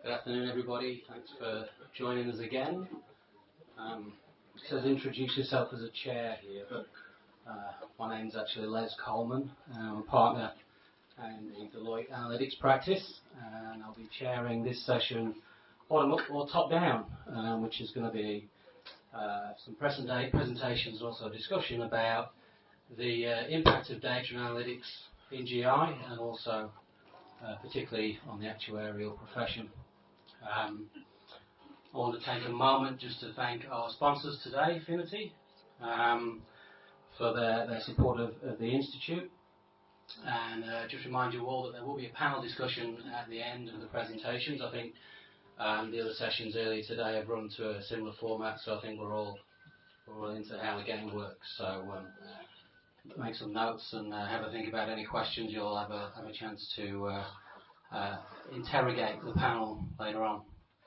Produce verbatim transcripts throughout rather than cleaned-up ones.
Good afternoon, everybody. Thanks for joining us again. Um, it says introduce yourself as a chair here, but uh, my name's actually Les Coleman. I'm a partner in the Deloitte Analytics practice, and I'll be chairing this session bottom up or top down, um, which is going to be uh, some presenta- presentations and also a discussion about the uh, impact of data and analytics in G I and also uh, particularly on the actuarial profession. Um, I want to take a moment just to thank our sponsors today, Finity, um, for their, their support of, of the Institute, and uh, just remind you all that there will be a panel discussion at the end of the presentations. I think um, the other sessions earlier today have run to a similar format, so I think we're all, we're all into how the game works. So um, make some notes and uh, have a think about any questions. You'll have a, have a chance to uh, uh, interrogate the panel later on.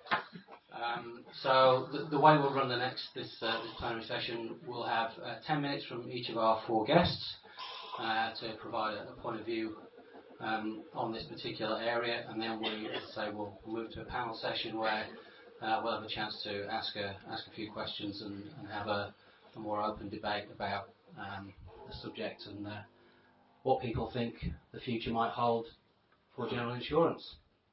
Um, so the, the way we'll run the next this, uh, this plenary session, we'll have uh, ten minutes from each of our four guests uh, to provide a, a point of view um, on this particular area, and then we, as I say, we'll move to a panel session where uh, we'll have a chance to ask a ask a few questions and, and have a, a more open debate about um, the subject and uh, what people think the future might hold for general insurance.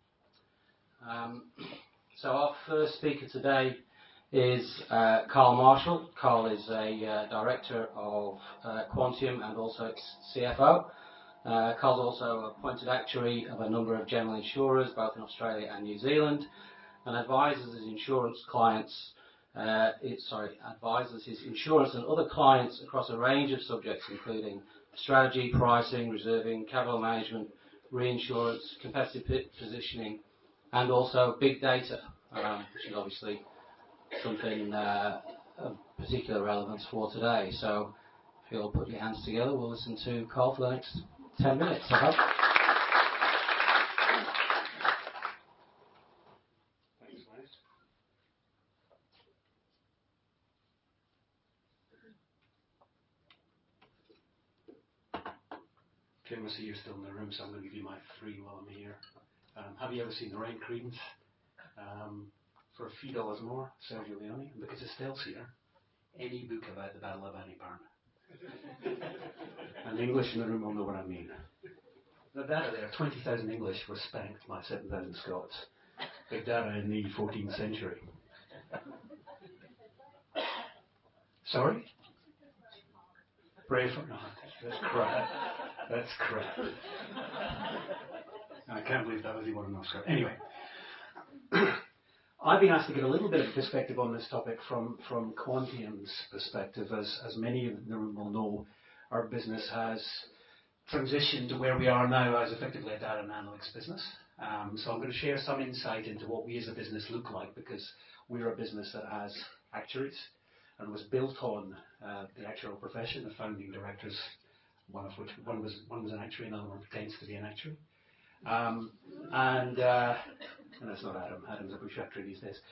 Um, so our first speaker today is uh, Carl Marshall. Carl is a uh, director of uh, Quantium and also C F O. Uh, Carl's also appointed actuary of a number of general insurers, both in Australia and New Zealand, and advises his insurance clients. Uh, it, sorry, advises his insurance and other clients across a range of subjects, including strategy, pricing, reserving, capital management, reinsurance, competitive positioning, and also big data, um, which is obviously something uh, of particular relevance for today. So if you'll put your hands together, we'll listen to Carl for the next ten minutes, I hope. Thanks, Les. Jim, I see you're still in the room, so I'm going to give you my three while I'm here. Um, have you ever seen The Rain Credence? Um, for a few dollars more, Sergio Leone, and because Estelle's here, any book about the Battle of Bannockburn. And the English in the room will know what I mean. The data there, twenty thousand English were spanked by seven thousand Scots. Big data in the fourteenth century. Sorry? Braveheart? No, that's crap. That's crap. I can't believe that was even an Oscar. Anyway, I've been asked to give a little bit of perspective on this topic from, from Quantium's perspective. As, as many of the room will know, our business has transitioned to where we are now as effectively a data and analytics business. Um, so I'm going to share some insight into what we as a business look like, because we're a business that has actuaries and was built on uh, the actuarial profession. The founding directors, one of which one was one was an actuary, another one pretends to be an actuary. Um, and, uh, and that's not Adam. Adam's a bush actuary these days.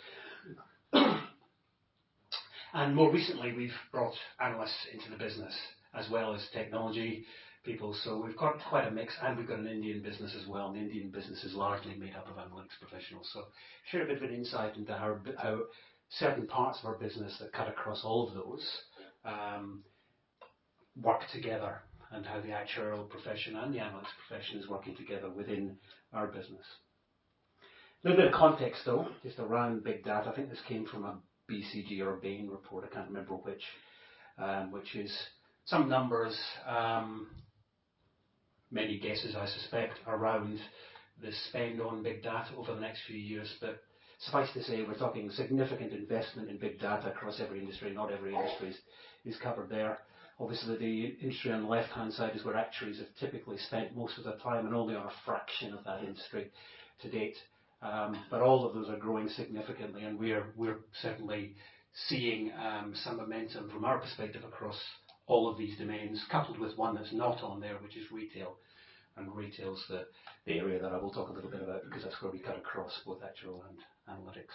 And more recently, we've brought analysts into the business as well as technology people. So we've got quite a mix, and we've got an Indian business as well. And the Indian business is largely made up of analytics professionals. So share a bit of an insight into how, how certain parts of our business that cut across all of those um, work together, and how the actuarial profession and the analytics profession is working together within our business. A little bit of context, though, just around big data. I think this came from a B C G or a Bain report, I can't remember which, um, which is some numbers, um, many guesses, I suspect, around the spend on big data over the next few years. But suffice to say, we're talking significant investment in big data across every industry. Not every industry is, is covered there. Obviously, the industry on the left-hand side is where actuaries have typically spent most of their time, and only on a fraction of that industry to date. Um, but all of those are growing significantly, and we're we're certainly seeing um, some momentum from our perspective across all of these domains, coupled with one that's not on there, which is retail. And retail's the, the area that I will talk a little bit about, because that's where we cut across both actuarial and analytics.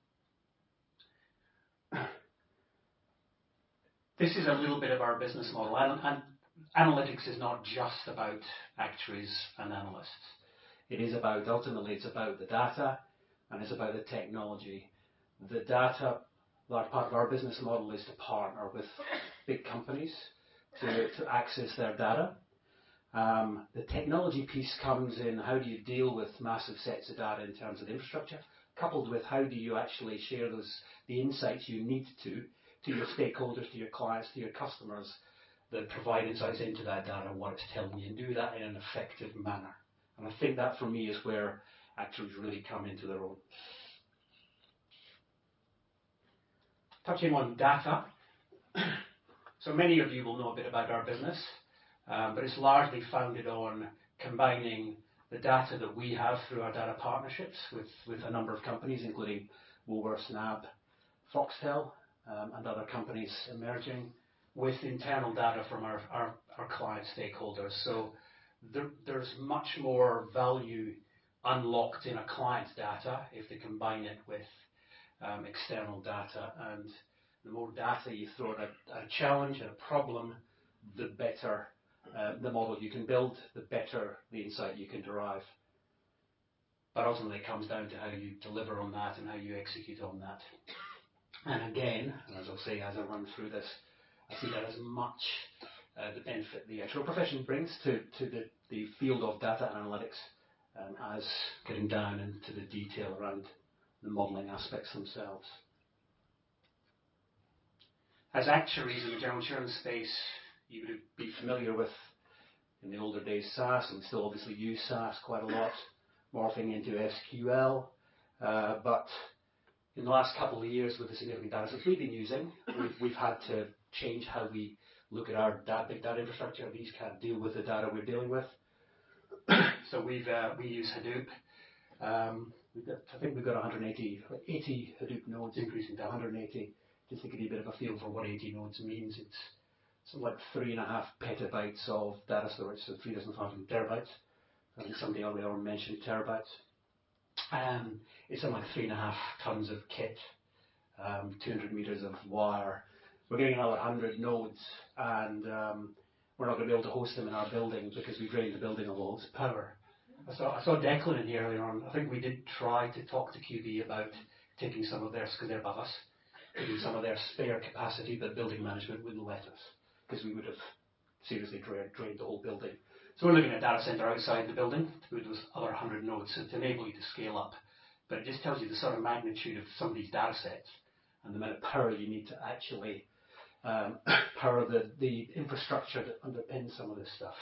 This is a little bit of our business model, and, and analytics is not just about actuaries and analysts. It is about, ultimately, it's about the data, and it's about the technology. The data, large part of our business model is to partner with big companies to, to access their data. Um, the technology piece comes in how do you deal with massive sets of data in terms of infrastructure, coupled with how do you actually share those the insights you need to to your stakeholders, to your clients, to your customers that provide insights into that data and what it's telling you, and do that in an effective manner. And I think that for me is where actuaries really come into their own. Touching on data, so many of you will know a bit about our business. Um, but it's largely founded on combining the data that we have through our data partnerships with, with a number of companies, including Woolworths, N A B, Foxtel, um, and other companies emerging, with internal data from our, our, our client stakeholders. So there, there's much more value unlocked in a client's data if they combine it with um, external data. And the more data you throw at a, a challenge and a problem, the better Uh, the model you can build, the better the insight you can derive. But ultimately it comes down to how you deliver on that and how you execute on that. And again, as I'll say as I run through this, I see that as much uh, the benefit the actual profession brings to, to the, the field of data analytics um, as getting down into the detail around the modelling aspects themselves. As actuaries in the general insurance space, you would be familiar with, in the older days, S A S, and we still obviously use S A S quite a lot, morphing into S Q L. Uh, but in the last couple of years, with the significant data sets we've been using, we've, we've had to change how we look at our data, big data infrastructure. These can't deal with the data we're dealing with. So we've uh, we use Hadoop. Um, we've got, I think we've got one hundred eighty, eighty Hadoop nodes, increasing to one hundred eighty, just to give you a bit of a feel for what eighty nodes means. It's something like three and a half petabytes of data storage, so three thousand five hundred terabytes. I think somebody earlier on mentioned terabytes. Um, it's something like three and a half tons of kit, um, two hundred meters of wire. We're getting another one hundred nodes, and um, we're not going to be able to host them in our building because we drained the building of all its power. I saw, I saw Declan in here earlier on. I think we did try to talk to Q B about taking some of theirs, because they're above us, taking some of their spare capacity, but building management wouldn't let us, because we would have seriously drained, drained the whole building. So we're looking at a data center outside the building with those other one hundred nodes to enable you to scale up. But it just tells you the sort of magnitude of some of these data sets and the amount of power you need to actually um, power the, the infrastructure that underpins some of this stuff.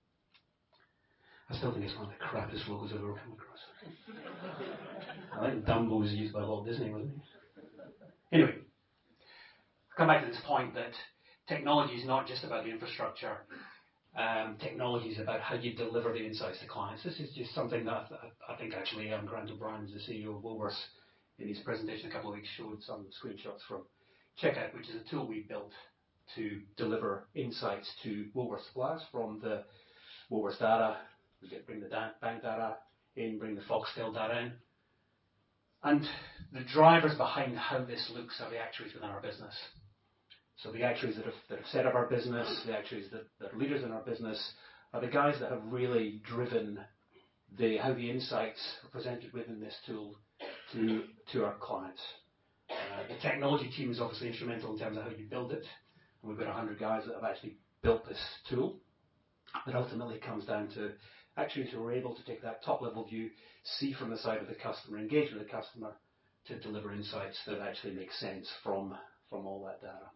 I still think it's one of the crappiest logos I've ever come across. I think Dumbo was used by Walt Disney, wasn't he? Anyway, I'll come back to this point that technology is not just about the infrastructure. Um, technology is about how you deliver the insights to clients. This is just something that I, I think actually um, Grant O'Brien, the C E O of Woolworths, in his presentation a couple of weeks showed some screenshots from Checkout, which is a tool we built to deliver insights to Woolworths suppliers from the Woolworths data. We get bring the da- bank data in, bring the Foxtel data in. And the drivers behind how this looks are the actuaries within our business. So the actuaries that have, that have set up our business, the actuaries that, that are leaders in our business, are the guys that have really driven the how the insights are presented within this tool to to our clients. Uh, the technology team is obviously instrumental in terms of how you build it, and we've got one hundred guys that have actually built this tool. But ultimately it comes down to actuaries who are able to take that top level view, see from the side of the customer, engage with the customer to deliver insights that actually make sense from, from all that data.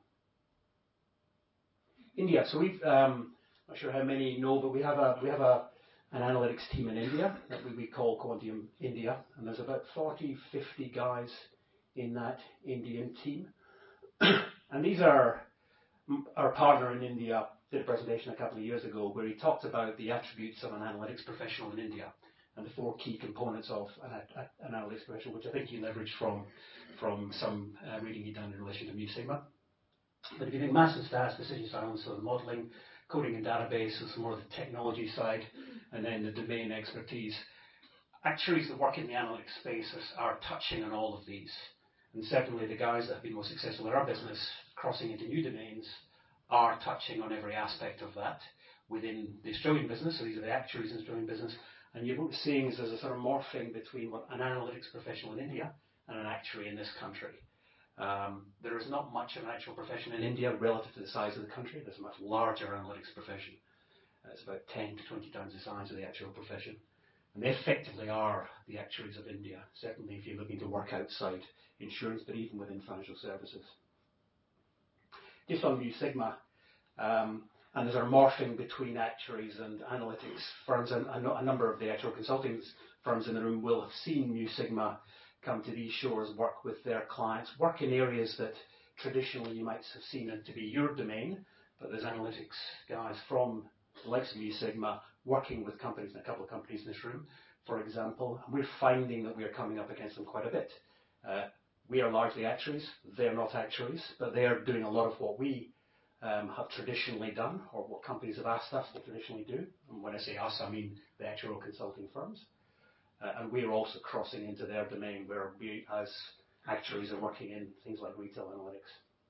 India. So we've, um, I'm not sure how many know, but we have a we have a an analytics team in India that we, we call Quantium India, and there's about forty, fifty guys in that Indian team. And these are our partner in India did a presentation a couple of years ago where he talked about the attributes of an analytics professional in India and the four key components of an, an analytics professional, which I think you leveraged from from some uh, reading you've done in relation to Mu Sigma. But if you think massive stats, decision science, so the modelling, coding and database, so some more of the technology side, and then the domain expertise, actuaries that work in the analytics space are, are touching on all of these. And secondly, the guys that have been most successful in our business, crossing into new domains, are touching on every aspect of that within the Australian business. So these are the actuaries in the Australian business, And you're seeing is there's a sort of morphing between what an analytics professional in India and an actuary in this country. Um, there is not much of an actual profession in India relative to the size of the country. There's a much larger analytics profession. Uh, it's about ten to twenty times the size of the actual profession. And they effectively are the actuaries of India, certainly if you're looking to work outside insurance, but even within financial services. Just on Mu Sigma, um, and there's a morphing between actuaries and analytics firms, and a number of the actual consulting firms in the room will have seen Mu Sigma come to these shores, work with their clients, work in areas that traditionally you might have seen it to be your domain, but there's analytics guys from the likes of Mu Sigma working with companies, and a couple of companies in this room, for example, and we're finding that we're coming up against them quite a bit. Uh, we are largely actuaries, they're not actuaries, but they are doing a lot of what we um, have traditionally done, or what companies have asked us to traditionally do. And when I say us, I mean the actual consulting firms. Uh, and we are also crossing into their domain where we, as actuaries, are working in things like retail analytics.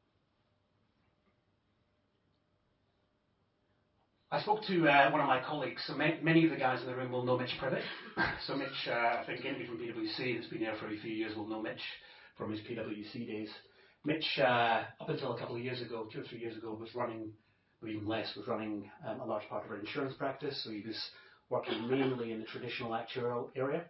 I spoke to uh, one of my colleagues, so ma- many of the guys in the room will know Mitch Privet. So Mitch, uh, I think anybody from PwC that's been there for a few years will know Mitch from his PwC days. Mitch, uh, up until a couple of years ago, two or three years ago, was running, or even less, was running um, a large part of our insurance practice, so he was working mainly in the traditional actuarial area.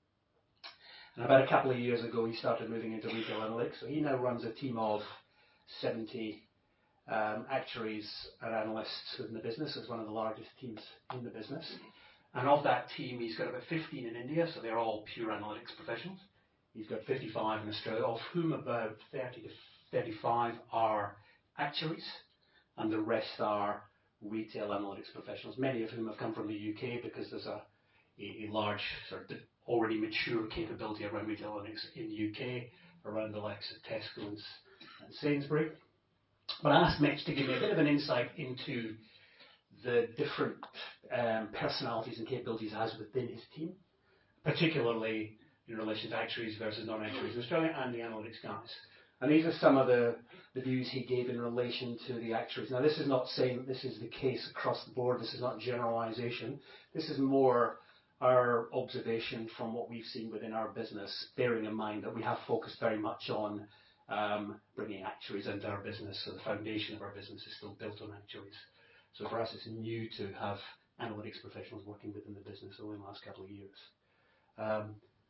And about a couple of years ago, he started moving into retail analytics, so he now runs a team of seventy Um, actuaries and analysts within the business. It's one of the largest teams in the business. And of that team, he's got about fifteen in India, so they're all pure analytics professionals. He's got fifty-five in Australia, of whom about thirty to thirty-five are actuaries, and the rest are retail analytics professionals, many of whom have come from the U K because there's a, a, a large, sort of already mature capability around retail analytics in the U K, around the likes of Tesco and, and Sainsbury. But I asked Mitch to give me a bit of an insight into the different um, personalities and capabilities he has within his team, particularly in relation to actuaries versus non-actuaries in Australia and the analytics guys. And these are some of the, the views he gave in relation to the actuaries. Now, this is not saying that this is the case across the board. This is not generalization. This is more our observation from what we've seen within our business, bearing in mind that we have focused very much on Um, bringing actuaries into our business, so the foundation of our business is still built on actuaries. So for us, it's new to have analytics professionals working within the business over the last couple of years. Um,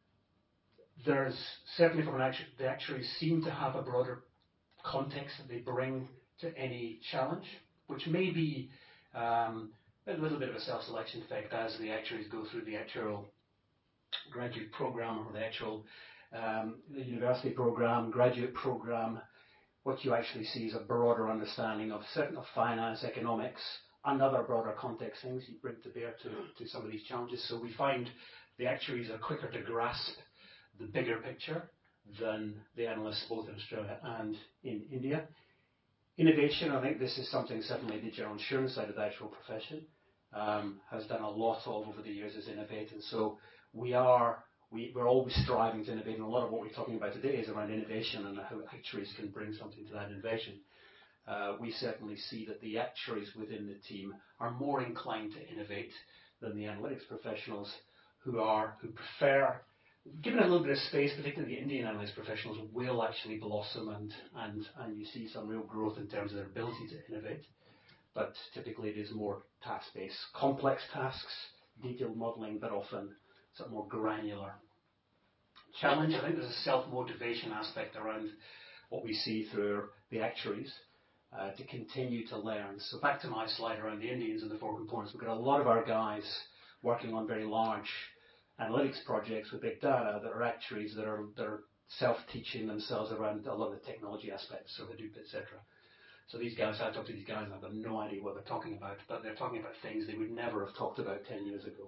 there's certainly from an actuary, the actuaries seem to have a broader context that they bring to any challenge, which may be um, a little bit of a self-selection effect as the actuaries go through the actuarial graduate program or the actual Um, the university program, graduate program. What you actually see is a broader understanding of certain of finance, economics, and other broader context things you bring to bear to, to some of these challenges. So we find the actuaries are quicker to grasp the bigger picture than the analysts both in Australia and in India. Innovation, I think this is something certainly the general insurance side of the actual profession um, has done a lot of over the years, is innovate. And so we are We, we're always striving to innovate, and a lot of what we're talking about today is around innovation and how actuaries can bring something to that innovation. Uh, we certainly see that the actuaries within the team are more inclined to innovate than the analytics professionals, who are who prefer, given a little bit of space, particularly the Indian analytics professionals will actually blossom, and, and, and you see some real growth in terms of their ability to innovate. But typically it is more task-based, complex tasks, detailed modelling, but often sort of more granular challenge. I think there's a self-motivation aspect around what we see through the actuaries uh, to continue to learn. So back to my slide around the Indians and the four components. We've got a lot of our guys working on very large analytics projects with big data that are actuaries that are, that are self-teaching themselves around a lot of the technology aspects, so Hadoop, et cetera. So these guys, I talk to these guys and I've got no idea what they're talking about, but they're talking about things they would never have talked about ten years ago.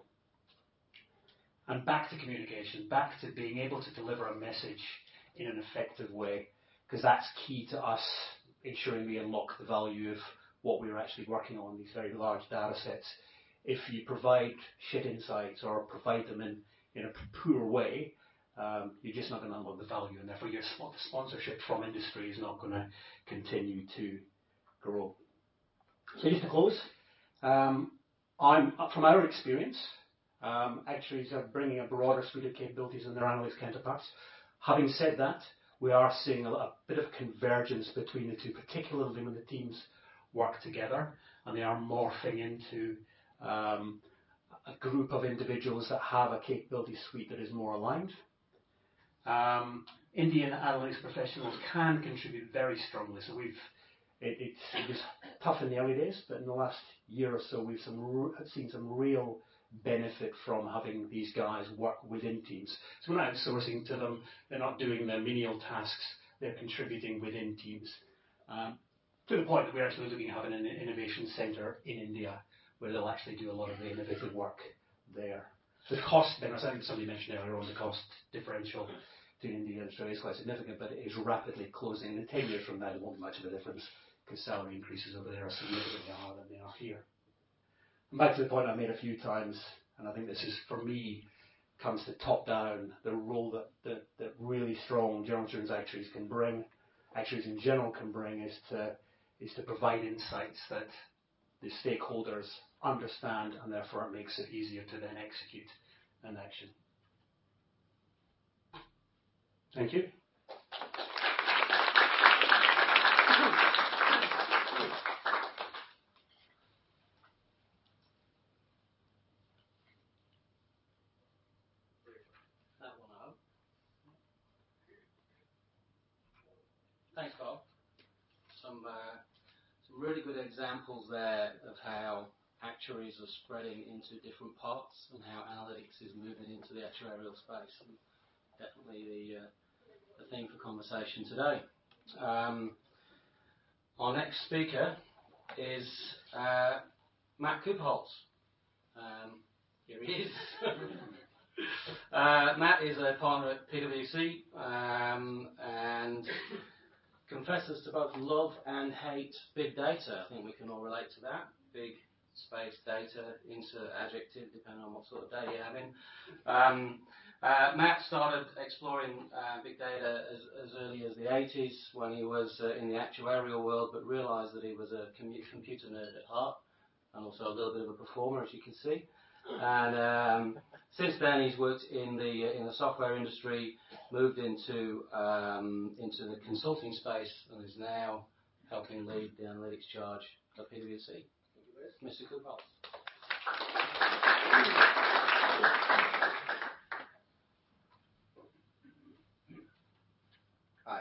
And back to communication, back to being able to deliver a message in an effective way, because that's key to us ensuring we unlock the value of what we're actually working on, these very large data sets. If you provide shit insights or provide them in, in a poor way, um, you're just not going to unlock the value, and therefore your sponsorship from industry is not going to continue to grow. So just to close, um, I'm, from our experience, Um, actuaries are bringing a broader suite of capabilities than their analytics counterparts. Having said that, we are seeing a, a bit of convergence between the two, particularly when the teams work together and they are morphing into um, a group of individuals that have a capability suite that is more aligned. Um, Indian analytics professionals can contribute very strongly. So we've it, it's, it was tough in the early days, but in the last year or so, we've some, seen some real benefit from having these guys work within teams. So we're not outsourcing to them. They're not doing the menial tasks. They're contributing within teams. Um, to the point that we're actually looking at having an innovation centre in India where they'll actually do a lot of the innovative work there. The cost, then, as somebody mentioned earlier on, the cost differential between India and Australia is quite significant, but it is rapidly closing. And in ten years from now, there won't be much of a difference because salary increases over there are significantly higher than they are here. And back to the point I made a few times, and I think this is, for me, comes to top down, the role that, that, that really strong general insurance actuaries can bring, actuaries in general can bring, is to, is to provide insights that the stakeholders understand, and therefore it makes it easier to then execute an action. Thank you. Thanks, Bob. Some, uh, some really good examples there of how actuaries are spreading into different parts and how analytics is moving into the actuarial space. And definitely the, uh, the theme for conversation today. Um, our next speaker is uh, Matt Kupholz. Um, here he is. uh, Matt is a partner at P W C um, and confesses to both love and hate big data. I think we can all relate to that. Big space data, insert adjective, depending on what sort of day you're having. Um, uh, Matt started exploring uh, big data as, as early as the eighties when he was uh, in the actuarial world, but realised that he was a computer nerd at heart and also a little bit of a performer, as you can see. And um, since then, he's worked in the in the software industry, moved into um, into the consulting space, and is now helping lead the analytics charge at P W C. Mister Kupholz. Hi.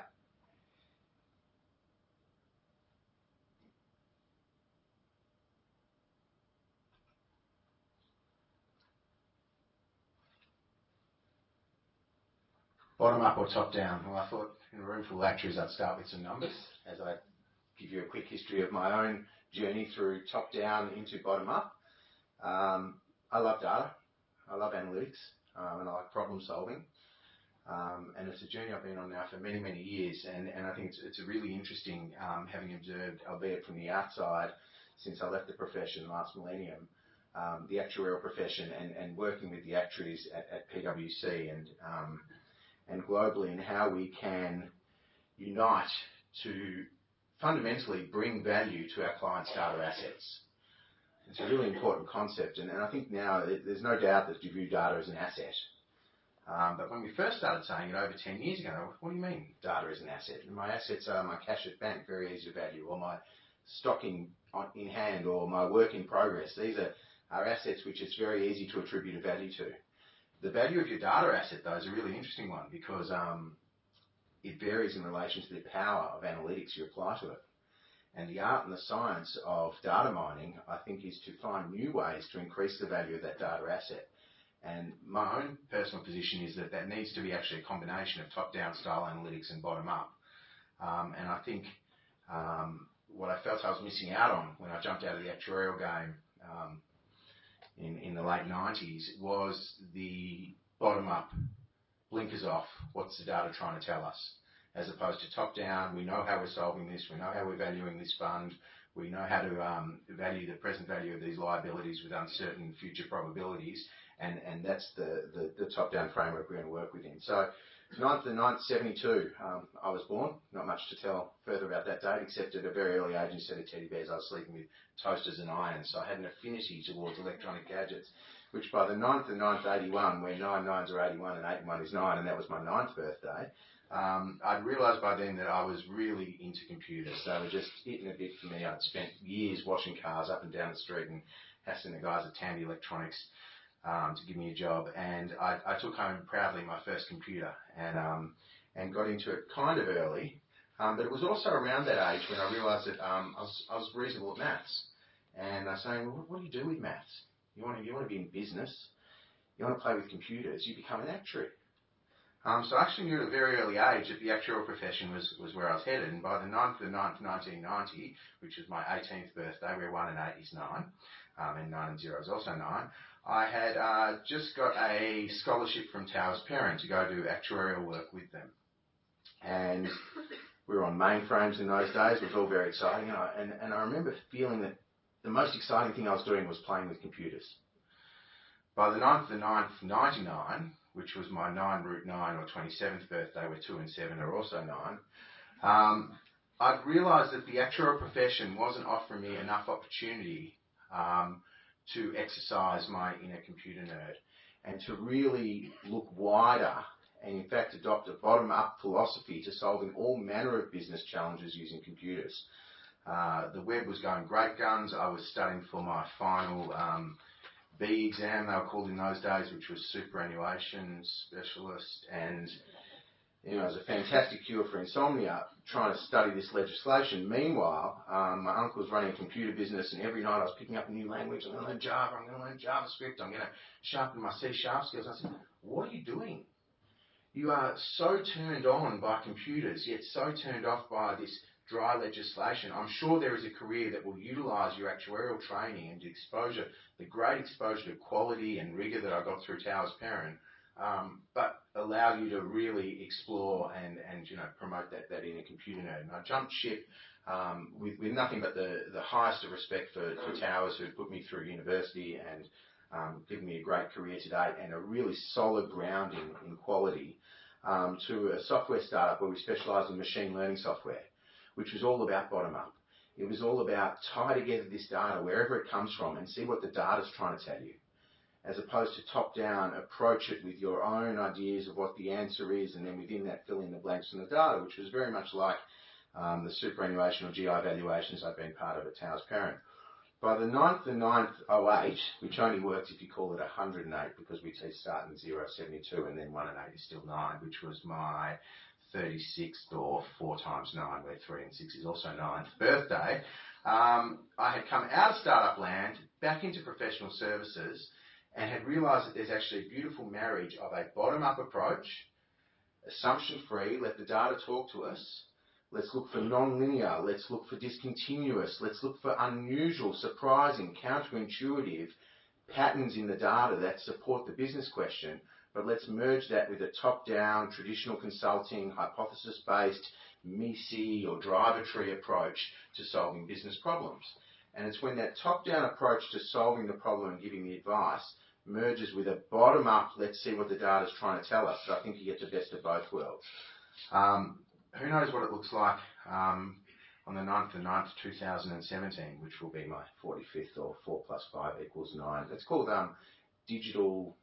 Bottom up or top down? Well, I thought in a room full of actuaries I'd start with some numbers as I give you a quick history of my own journey through top down into bottom up. Um, I love data, I love analytics, um, and I like problem solving. Um, and it's a journey I've been on now for many, many years, and, and I think it's, it's a really interesting, um, having observed, albeit from the outside, since I left the profession last millennium, um, the actuarial profession and, and working with the actuaries at, at P W C and um, and globally, and how we can unite to fundamentally bring value to our clients' data assets. It's a really important concept, and, and I think now it, there's no doubt that you view data as an asset. Um, but when we first started saying it over ten years ago, what do you mean data is an asset? And my assets are my cash at bank, very easy to value, or my stocking on, in hand, or my work in progress. These are, are assets which it's very easy to attribute a value to. The value of your data asset, though, is a really interesting one because um, it varies in relation to the power of analytics you apply to it. And the art and the science of data mining, I think, is to find new ways to increase the value of that data asset. And my own personal position is that that needs to be actually a combination of top-down style analytics and bottom-up. Um, and I think um, what I felt I was missing out on when I jumped out of the actuarial game um, in, in the late nineties was the bottom-up blinkers off. What's the data trying to tell us? As opposed to top-down, we know how we're solving this, we know how we're valuing this fund, we know how to um, value the present value of these liabilities with uncertain future probabilities, and, and that's the, the, the top-down framework we're going to work within. So, ninth of the ninth, seventy-two, um, I was born. Not much to tell further about that date, except at a very early age, instead of teddy bears, I was sleeping with toasters and irons, so I had an affinity towards electronic gadgets. which by the ninth of ninth eighty-one, where nine nines are eighty-one and eighty-one is nine, and that was my ninth birthday, um, I'd realised by then that I was really into computers. They were just hitting a bit for me. I'd spent years washing cars up and down the street and hassling the guys at Tandy Electronics um, to give me a job, and I, I took home proudly my first computer and um, and got into it kind of early. Um, but it was also around that age when I realised that um, I, was, I was reasonable at maths. And I was saying, well, what do you do with maths? You want to, you want to be in business? You want to play with computers? You become an actuary. Um, so I actually knew at a very early age that the actuarial profession was, was where I was headed. And by the ninth of the ninth, nineteen ninety, which was my eighteenth birthday, where one and eight is nine, um, and nine and zero is also nine, I had uh, just got a scholarship from Towers Perrin to go do actuarial work with them. And we were on mainframes in those days. It was all very exciting. And I, and, and I remember feeling that the most exciting thing I was doing was playing with computers. By the ninth of the ninth, ninety-nine, which was my nine root nine or twenty-seventh birthday, where two and seven are also nine, um, I'd realised that the actuarial profession wasn't offering me enough opportunity um, to exercise my inner computer nerd and to really look wider and in fact adopt a bottom-up philosophy to solving all manner of business challenges using computers. Uh, the web was going great guns. I was studying for my final um, B exam, they were called in those days, which was superannuation specialist, and you know, it was a fantastic cure for insomnia, trying to study this legislation. Meanwhile, um, my uncle was running a computer business, and every night I was picking up a new language. I'm going to learn Java, I'm going to learn JavaScript, I'm going to sharpen my C Sharp skills. I said, what are you doing? You are so turned on by computers, yet so turned off by this dry legislation. I'm sure there is a career that will utilise your actuarial training and the exposure, the great exposure to quality and rigour that I got through Towers Perrin, um, but allow you to really explore and, and you know, promote that, that inner computer nerd. And I jumped ship um, with, with nothing but the, the highest of respect for, for Towers, who put me through university and um, given me a great career to date and a really solid grounding in quality, um, to a software startup where we specialise in machine learning software, which was all about bottom-up. It was all about tie together this data wherever it comes from and see what the data's trying to tell you, as opposed to top-down, approach it with your own ideas of what the answer is, and then within that fill in the blanks in the data, which was very much like um, the superannuation or G I valuations I've been part of at Towers Perrin. By the ninth of ninth oh eight, which only works if you call it one hundred eight, because we teach starting zero, seventy-two, and then one and eight is still nine, which was my thirty-sixth or four times nine, where three and six is also ninth birthday, um, I had come out of startup land, back into professional services, and had realised that there's actually a beautiful marriage of a bottom-up approach, assumption-free, let the data talk to us, let's look for non-linear, let's look for discontinuous, let's look for unusual, surprising, counterintuitive patterns in the data that support the business question, but let's merge that with a top-down, traditional consulting, hypothesis-based, M I S I or driver tree approach to solving business problems. And it's when that top-down approach to solving the problem and giving the advice merges with a bottom-up, let's see what the data's trying to tell us, that I think you get the best of both worlds. Um, who knows what it looks like um, on the ninth of ninth, two thousand seventeen, which will be my forty-fifth, or four plus five equals nine. It's called um, digital...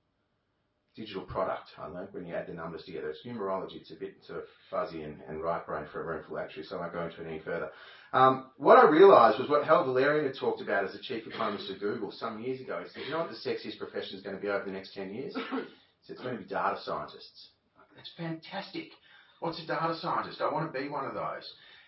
digital product, I learned, when you add the numbers together. It's numerology. It's a bit sort of fuzzy and, and right brain for a roomful, actually, so I won't go into it any further. Um, what I realised was what Hal Valerian had talked about as the chief economist of Google some years ago. He said, you know what the sexiest profession is going to be over the next ten years? He said, it's going to be data scientists. That's fantastic. What's a data scientist? I want to be one of those.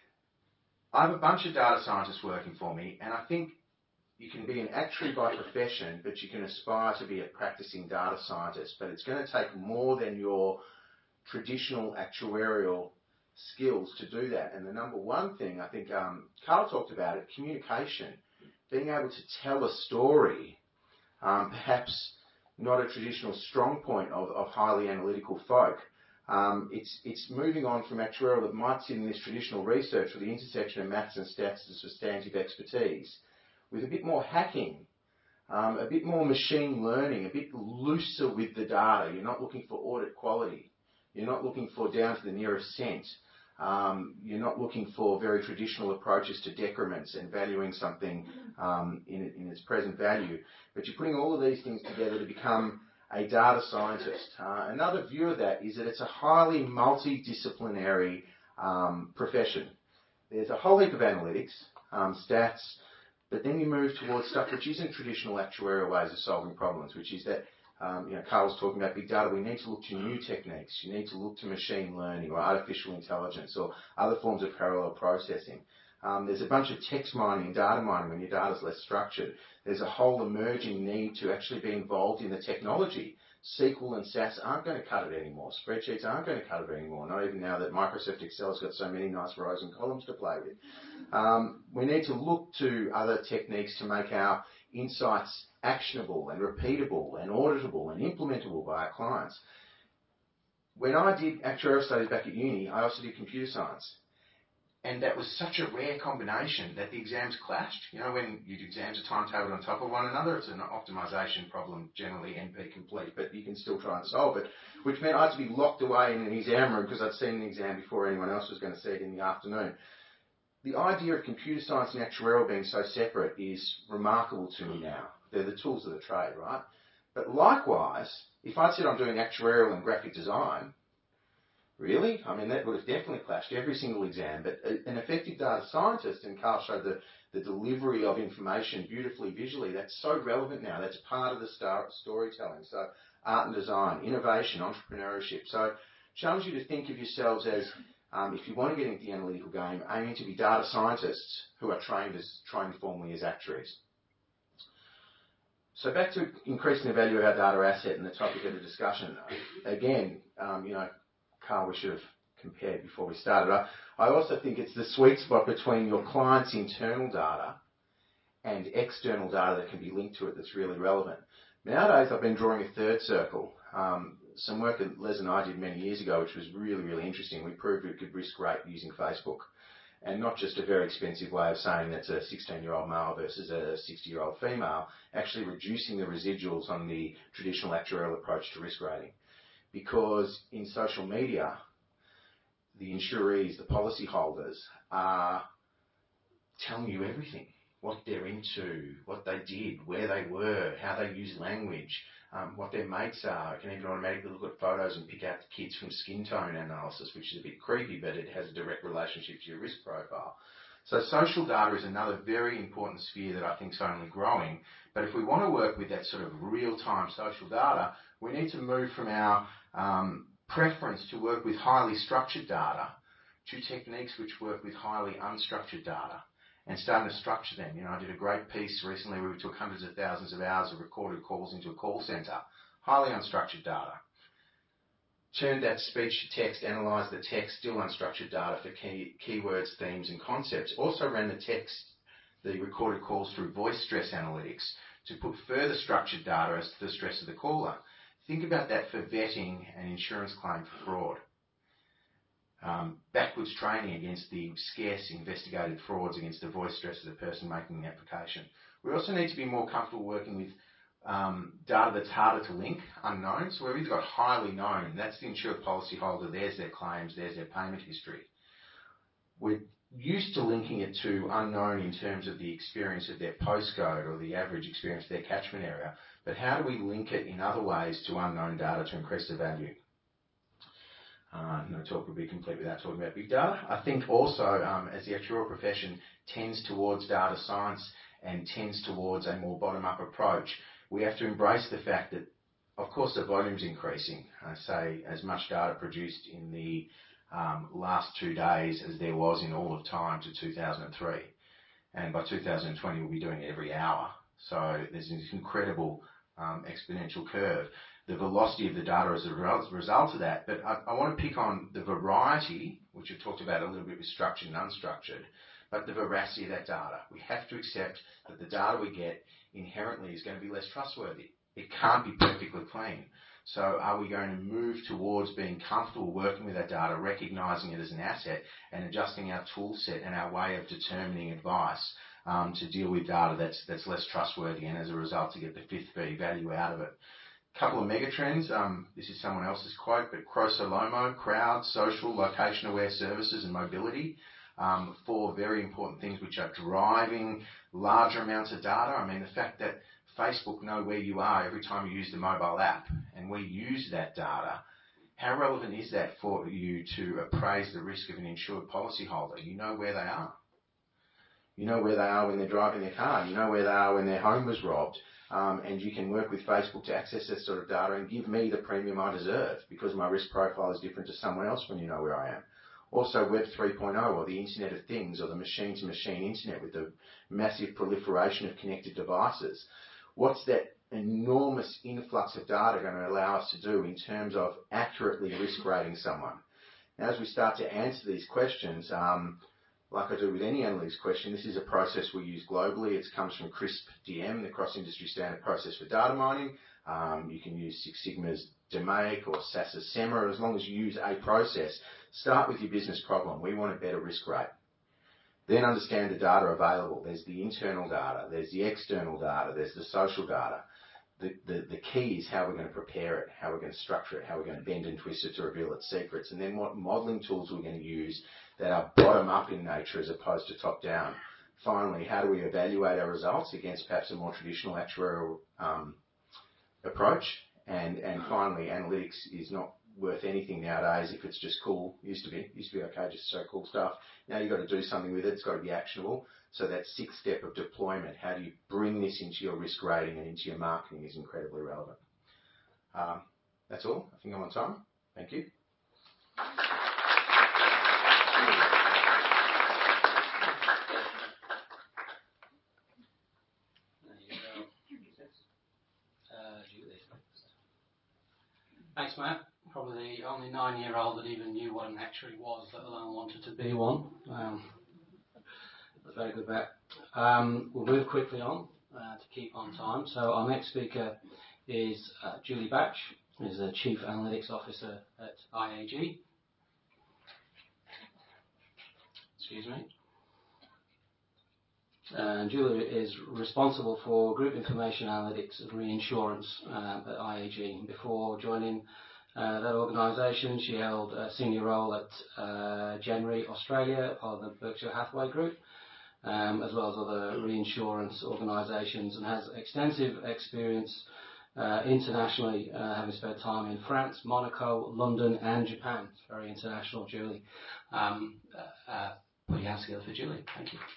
I have a bunch of data scientists working for me, and I think you can be an actuary by profession, but you can aspire to be a practicing data scientist. But it's going to take more than your traditional actuarial skills to do that. And the number one thing, I think um, Carl talked about it, communication. Being able to tell a story, um, perhaps not a traditional strong point of, of highly analytical folk. Um, it's, it's moving on from actuarial that might sit in this traditional research or the intersection of maths and stats as substantive expertise, with a bit more hacking, um, a bit more machine learning, a bit looser with the data. You're not looking for audit quality. You're not looking for down to the nearest cent. Um, you're not looking for very traditional approaches to decrements and valuing something um, in, in its present value, but you're putting all of these things together to become a data scientist. Uh, another view of that is that it's a highly multidisciplinary um, profession. There's a whole heap of analytics, um, stats, but then you move towards stuff which isn't traditional actuarial ways of solving problems, which is that, um, you know, Carl was talking about big data. We need to look to new techniques. You need to look to machine learning or artificial intelligence or other forms of parallel processing. Um, there's a bunch of text mining and data mining when your data's less structured. There's a whole emerging need to actually be involved in the technology. S Q L and S A S aren't going to cut it anymore. Spreadsheets aren't going to cut it anymore, not even now that Microsoft Excel's got so many nice rows and columns to play with. Um, we need to look to other techniques to make our insights actionable and repeatable and auditable and implementable by our clients. When I did actuarial studies back at uni, I also did computer science. And that was such a rare combination that the exams clashed. You know, when your exams are timetabled on top of one another, it's an optimization problem, generally N P complete, but you can still try and solve it, which meant I had to be locked away in an exam room because I'd seen the exam before anyone else was going to see it in the afternoon. The idea of computer science and actuarial being so separate is remarkable to me now. They're the tools of the trade, right? But likewise, if I'd said I'm doing actuarial and graphic design, really? I mean, that would have definitely clashed every single exam. But an effective data scientist, and Carl showed the, the delivery of information beautifully visually, that's so relevant now. That's part of the star, storytelling. So art and design, innovation, entrepreneurship. So I challenge you to think of yourselves as, um, if you want to get into the analytical game, aiming to be data scientists who are trained as trained formally as actuaries. So back to increasing the value of our data asset and the topic of the discussion. Again, um, you know, Carl, we should have compared before we started. I, I also think it's the sweet spot between your client's internal data and external data that can be linked to it that's really relevant. Nowadays, I've been drawing a third circle. Um, some work that Les and I did many years ago, which was really, really interesting. We proved we could risk rate using Facebook. And not just a very expensive way of saying that's a sixteen-year-old male versus a sixty-year-old female, actually reducing the residuals on the traditional actuarial approach to risk rating. Because in social media, the insurees, the policyholders are telling you everything, what they're into, what they did, where they were, how they use language, um, what their mates are. It can even automatically look at photos and pick out the kids from skin tone analysis, which is a bit creepy, but it has a direct relationship to your risk profile. So social data is another very important sphere that I think is only growing. But if we want to work with that sort of real-time social data, we need to move from our um, preference to work with highly structured data to techniques which work with highly unstructured data and starting to structure them. You know, I did a great piece recently where we took hundreds of thousands of hours of recorded calls into a call centre, highly unstructured data. Turned that speech to text, analysed the text, still unstructured data for key, keywords, themes and concepts. Also ran the text, the recorded calls through voice stress analytics to put further structured data as to the stress of the caller. Think about that for vetting an insurance claim for fraud. Um, backwards training against the scarce investigated frauds against the voice stress of the person making the application. We also need to be more comfortable working with um, data that's harder to link, unknown. So we've either got highly known, that's the insured policyholder, there's their claims, there's their payment history. We're used to linking it to unknown in terms of the experience of their postcode or the average experience of their catchment area. But how do we link it in other ways to unknown data to increase the value? Uh, no talk would be complete without talking about big data. I think also um, as the actuarial profession tends towards data science and tends towards a more bottom-up approach, we have to embrace the fact that, of course, the volume's increasing. I say as much data produced in the um, last two days as there was in all of time to two thousand three. And by two thousand twenty, we'll be doing it every hour. So there's this incredible um, exponential curve. The velocity of the data as a result of that. But I, I want to pick on the variety, which we've talked about a little bit with structured and unstructured, but the veracity of that data. We have to accept that the data we get inherently is going to be less trustworthy. It can't be perfectly clean. So are we going to move towards being comfortable working with that data, recognising it as an asset and adjusting our tool set and our way of determining advice um, to deal with data that's, that's less trustworthy and as a result to get the fifth B value out of it? couple of mega trends. Um, this is someone else's quote, but CROSO-LOMO, crowd, social, location-aware services and mobility. Um, four very important things which are driving larger amounts of data. I mean, the fact that Facebook know where you are every time you use the mobile app, and we use that data. How relevant is that for you to appraise the risk of an insured policyholder? You know where they are. You know where they are when they're driving their car. You know where they are when their home was robbed. Um, and you can work with Facebook to access that sort of data and give me the premium I deserve because my risk profile is different to someone else when you know where I am. Also, Web three point oh, or the Internet of Things, or the machine-to-machine internet with the massive proliferation of connected devices. What's that enormous influx of data going to allow us to do in terms of accurately risk rating someone? Now, as we start to answer these questions, um, like I do with any analytics question, this is a process we use globally. It comes from CRISP-D M, the cross-industry standard process for data mining. Um, you can use Six Sigma's D M A I C or SAS's SEMA, as long as you use a process. Start with your business problem. We want a better risk rate. Then understand the data available. There's the internal data, there's the external data, there's the social data. The, the, the key is how we're going to prepare it, how we're going to structure it, how we're going to bend and twist it to reveal its secrets, and then what modelling tools we're going to use that are bottom-up in nature as opposed to top-down. Finally, how do we evaluate our results against perhaps a more traditional actuarial um, approach? And, and finally, analytics is not worth anything nowadays if it's just cool. It used to be. It used to be okay, just so cool stuff. Now you've got to do something with it. It's got to be actionable. So that sixth step of deployment, how do you bring this into your risk rating and into your marketing, is incredibly relevant. Um, that's all. I think I'm on time. Thank you. Uh, Julie. Thanks, Matt. Probably the only nine-year-old that even knew what an actuary was, let alone wanted to be one. Um, that's very good, Matt. Um, we'll move quickly on uh, to keep on time. So our next speaker is uh, Julie Batch, who's the Chief Analytics Officer at I A G. Excuse me. And Julie is responsible for Group Information Analytics and Reinsurance uh, at I A G. Before joining uh, that organisation, she held a senior role at uh, Genry Australia, part of the Berkshire Hathaway Group, um, as well as other reinsurance organisations, and has extensive experience uh, internationally, uh, having spent time in France, Monaco, London and Japan. It's very international, Julie. Um, uh, uh, put your hands together for Julie. Thank you.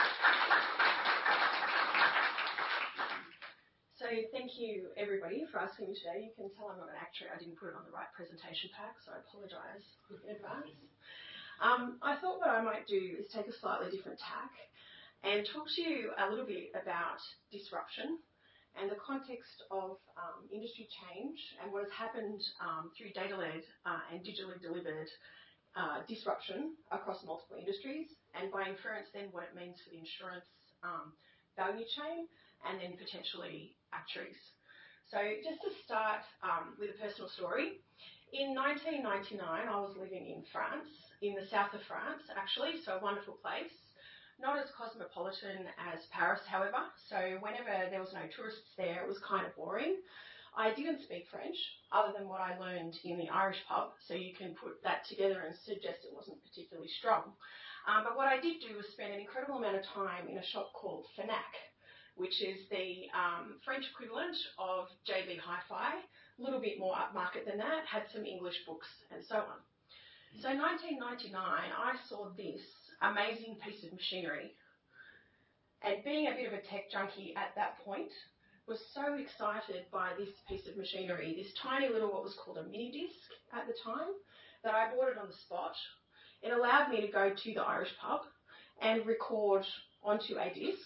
So thank you everybody for asking me today. You can tell I'm not an actuary. I didn't put it on the right presentation pack, so I apologise in advance. Um, I thought what I might do is take a slightly different tack and talk to you a little bit about disruption and the context of um, industry change and what has happened um, through data-led uh, and digitally delivered uh, disruption across multiple industries, and by inference then what it means for the insurance um, value chain and then potentially actuaries. So just to start um, with a personal story, in nineteen ninety-nine I was living in France, in the south of France actually, so a wonderful place. Not as cosmopolitan as Paris, however, so whenever there was no tourists there, it was kind of boring. I didn't speak French, other than what I learned in the Irish pub, so you can put that together and suggest it wasn't particularly strong. Um, but what I did do was spend an incredible amount of time in a shop called Fnac, which is the um, French equivalent of J B Hi-Fi, a little bit more upmarket than that, had some English books and so on. So nineteen ninety-nine, I saw this amazing piece of machinery. And being a bit of a tech junkie at that point, was so excited by this piece of machinery, this tiny little what was called a mini disc at the time, that I bought it on the spot. It allowed me to go to the Irish pub and record onto a disc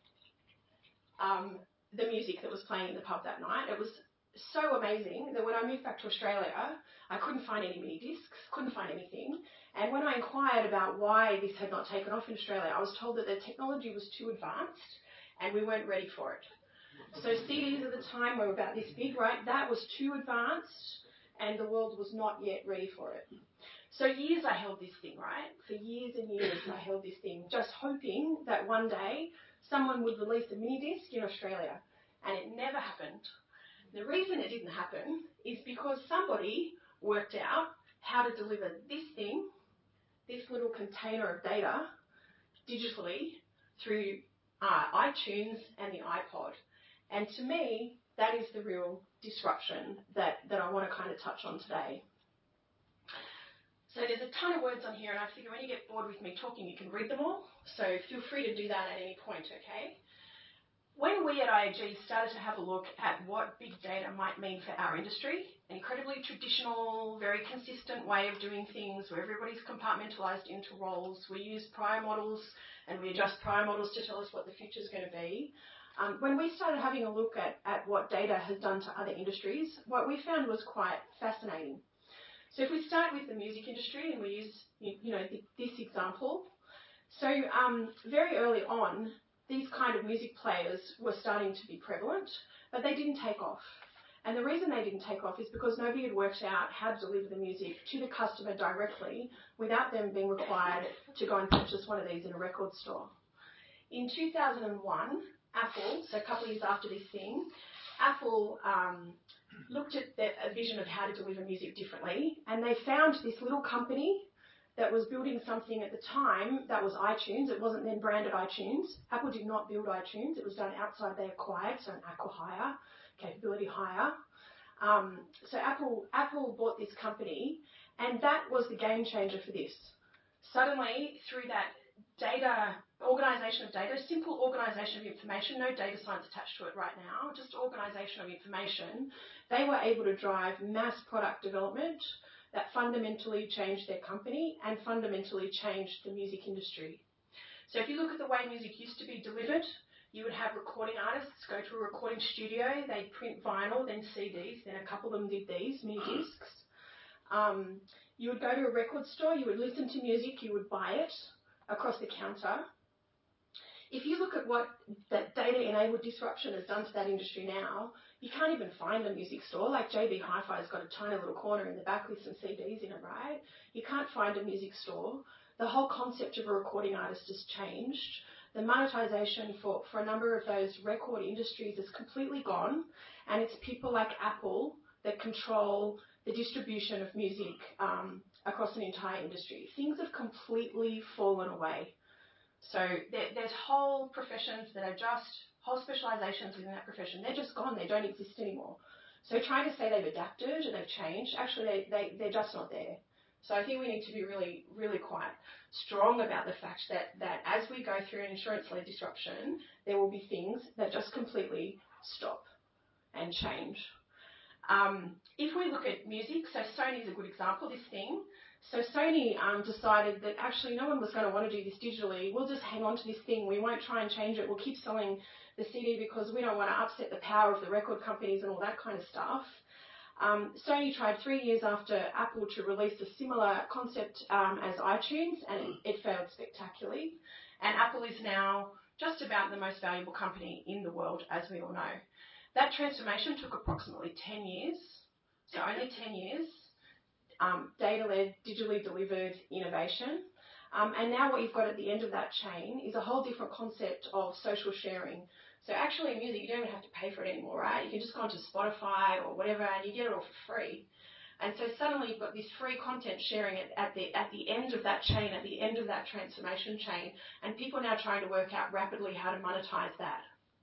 um, the music that was playing in the pub that night. It was so amazing that when I moved back to Australia, I couldn't find any mini discs, couldn't find anything. And when I inquired about why this had not taken off in Australia, I was told that the technology was too advanced and we weren't ready for it. So C Ds at the time were about this big, right? That was too advanced and the world was not yet ready for it. So years I held this thing, right? For years and years I held this thing, just hoping that one day someone would release a mini disc in Australia. And it never happened. The reason it didn't happen is because somebody worked out how to deliver this thing, this little container of data, digitally through uh, iTunes and the iPod. And to me, that is the real disruption that, that I want to kind of touch on today. So there's a ton of words on here, and I figure when you get bored with me talking, you can read them all. So feel free to do that at any point, okay? When we at I A G started to have a look at what big data might mean for our industry, an incredibly traditional, very consistent way of doing things where everybody's compartmentalised into roles, we use prior models and we adjust prior models to tell us what the future is going to be. Um, when we started having a look at, at what data has done to other industries, what we found was quite fascinating. So if we start with the music industry and we use, you know, this example. So um, very early on, these kind of music players were starting to be prevalent, but they didn't take off. And the reason they didn't take off is because nobody had worked out how to deliver the music to the customer directly without them being required to go and purchase one of these in a record store. In two thousand one, Apple, so a couple of years after this thing, Apple um, looked at the, a vision of how to deliver music differently, and they found this little company that was building something at the time that was iTunes. It wasn't then branded iTunes. Apple did not build iTunes. It was done outside. They acquired, so an acqui-hire, capability hire. Um, so Apple, Apple bought this company, and that was the game changer for this. Suddenly, through that data, organisation of data, simple organisation of information, no data science attached to it right now, just organisation of information, they were able to drive mass product development that fundamentally changed their company and fundamentally changed the music industry. So if you look at the way music used to be delivered, you would have recording artists go to a recording studio, they'd print vinyl, then C Ds, then a couple of them did these, mini discs. Um, you would go to a record store, you would listen to music, you would buy it across the counter. If you look at what that data-enabled disruption has done to that industry now, you can't even find a music store. Like J B Hi-Fi has got a tiny little corner in the back with some C Ds in it, right? You can't find a music store. The whole concept of a recording artist has changed. The monetization for, for a number of those record industries is completely gone, and it's people like Apple that control the distribution of music um, across an entire industry. Things have completely fallen away. So there, there's whole professions that are just, whole specializations within that profession, they're just gone, they don't exist anymore. So trying to say they've adapted and they've changed, actually they, they, they're just not there. So I think we need to be really, really quite strong about the fact that, that as we go through an insurance-led disruption, there will be things that just completely stop and change. Um, if we look at music, so Sony is a good example, this thing. So Sony um, decided that actually no one was going to want to do this digitally. We'll just hang on to this thing. We won't try and change it. We'll keep selling the C D because we don't want to upset the power of the record companies and all that kind of stuff. Um, Sony tried three years after Apple to release a similar concept um, as iTunes, and it, it failed spectacularly. And Apple is now just about the most valuable company in the world, as we all know. That transformation took approximately ten years, so only ten years, um, data-led, digitally delivered innovation. Um, and now what you've got at the end of that chain is a whole different concept of social sharing. So actually in music, you don't even have to pay for it anymore, right? You can just go onto Spotify or whatever and you get it all for free. And so suddenly you've got this free content sharing at, at, the, at the end of that chain, at the end of that transformation chain, and people are now trying to work out rapidly how to monetize that.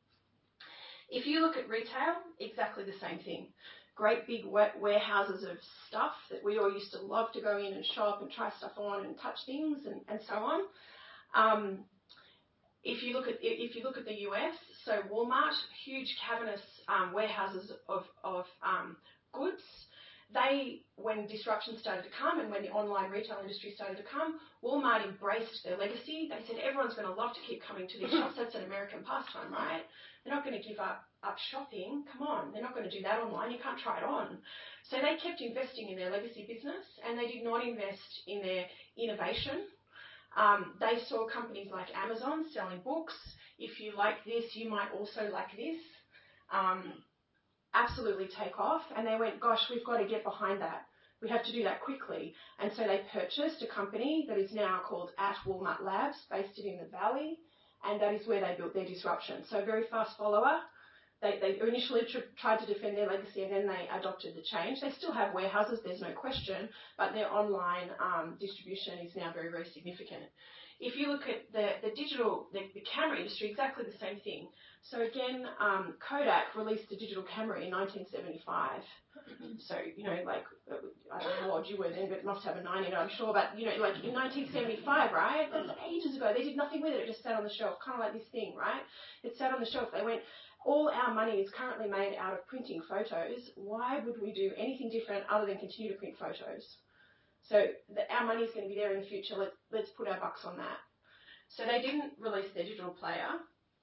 If you look at retail, exactly the same thing. Great big warehouses of stuff that we all used to love to go in and shop and try stuff on and touch things and, and so on. Um, if you look at if you look at the U S, so Walmart, huge cavernous um, warehouses of of um, goods. They, when disruption started to come and when the online retail industry started to come, Walmart embraced their legacy. They said everyone's going to love to keep coming to these shops. That's an American pastime, right? They're not going to give up, up shopping. Come on, they're not going to do that online. You can't try it on. So they kept investing in their legacy business and they did not invest in their innovation. Um, they saw companies like Amazon selling books. If you like this, you might also like this. Um, absolutely take off, and they went, gosh, we've got to get behind that. We have to do that quickly. And so they purchased a company that is now called At Walmart Labs, based in the Valley, and that is where they built their disruption. So a very fast follower. they, they initially tr- tried to defend their legacy and then they adopted the change. They still have warehouses, there's no question, but their online um, distribution is now very, very significant. If you look at the, the digital, the, the camera industry, exactly the same thing. So again, um, Kodak released the digital camera in nineteen seventy-five. So, you know, like, I don't know how old you were then, but it must have a nine in it, I'm sure. But, you know, like in nineteen seventy-five, right? That's ages ago. They did nothing with it. It just sat on the shelf, kind of like this thing, right? It sat on the shelf. They went, all our money is currently made out of printing photos. Why would we do anything different other than continue to print photos? So the, our money is going to be there in the future. Let, let's put our bucks on that. So they didn't release their digital player.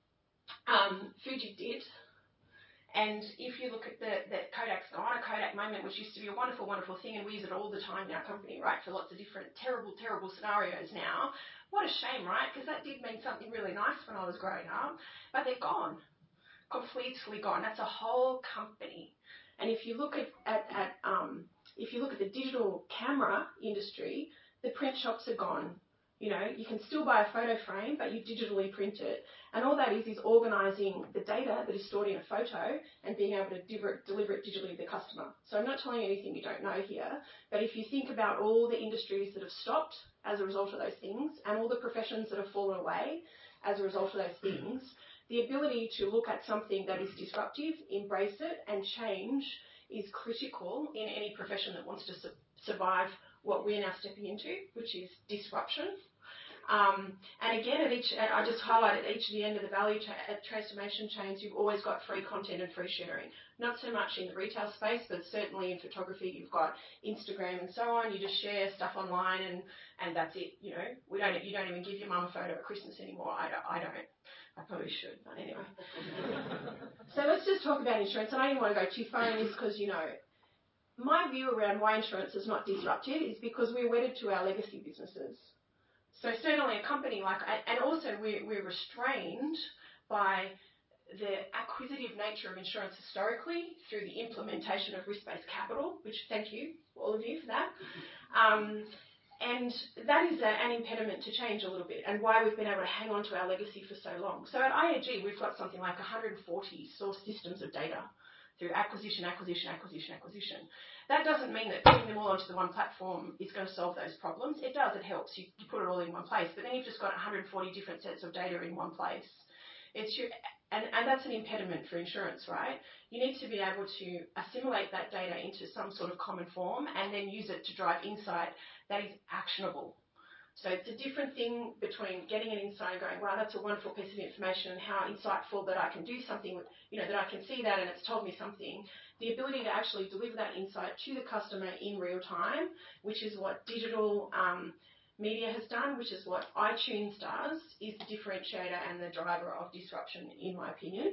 Um, Fuji did. And if you look at the, the Kodak's gone, a Kodak moment, which used to be a wonderful, wonderful thing, and we use it all the time in our company, right, for lots of different terrible, terrible scenarios now. What a shame, right? Because that did mean something really nice when I was growing up. But they're gone. Completely gone. That's a whole company. And if you look at, at, at um, if you look at the digital camera industry, the print shops are gone. You know, you can still buy a photo frame, but you digitally print it. And all that is is organising the data that is stored in a photo and being able to deliver it, deliver it digitally to the customer. So I'm not telling you anything you don't know here, but if you think about all the industries that have stopped as a result of those things and all the professions that have fallen away as a result of those things, the ability to look at something that is disruptive, embrace it and change is critical in any profession that wants to su- survive what we're now stepping into, which is disruption. Um, and again, at each, I just highlighted at each of the end of the value cha- transformation chains, you've always got free content and free sharing. Not so much in the retail space, but certainly in photography, you've got Instagram and so on. You just share stuff online, and, and that's it. You know, we don't. You don't even give your mum a photo at Christmas anymore. I don't. I don't. I probably should, but anyway. So let's just talk about insurance. And I didn't want to go too far in this because, you know, my view around why insurance is not disrupted is because we're wedded to our legacy businesses. So certainly a company like, and also we're, we're restrained by the acquisitive nature of insurance historically through the implementation of risk-based capital, which thank you, all of you, for that. Um, and that is a, an impediment to change a little bit and why we've been able to hang on to our legacy for so long. So at I A G, we've got something like one hundred forty source systems of data through acquisition, acquisition, acquisition, acquisition. That doesn't mean that putting them all onto the one platform is going to solve those problems. It does, it helps. You, you put it all in one place, but then you've just got one hundred forty different sets of data in one place. It's your, and, and that's an impediment for insurance, right? You need to be able to assimilate that data into some sort of common form and then use it to drive insight that is actionable. So it's a different thing between getting an insight and going, wow, that's a wonderful piece of information and how insightful that I can do something with, you know, that I can see that and it's told me something. The ability to actually deliver that insight to the customer in real time, which is what digital um, media has done, which is what iTunes does, is the differentiator and the driver of disruption, in my opinion.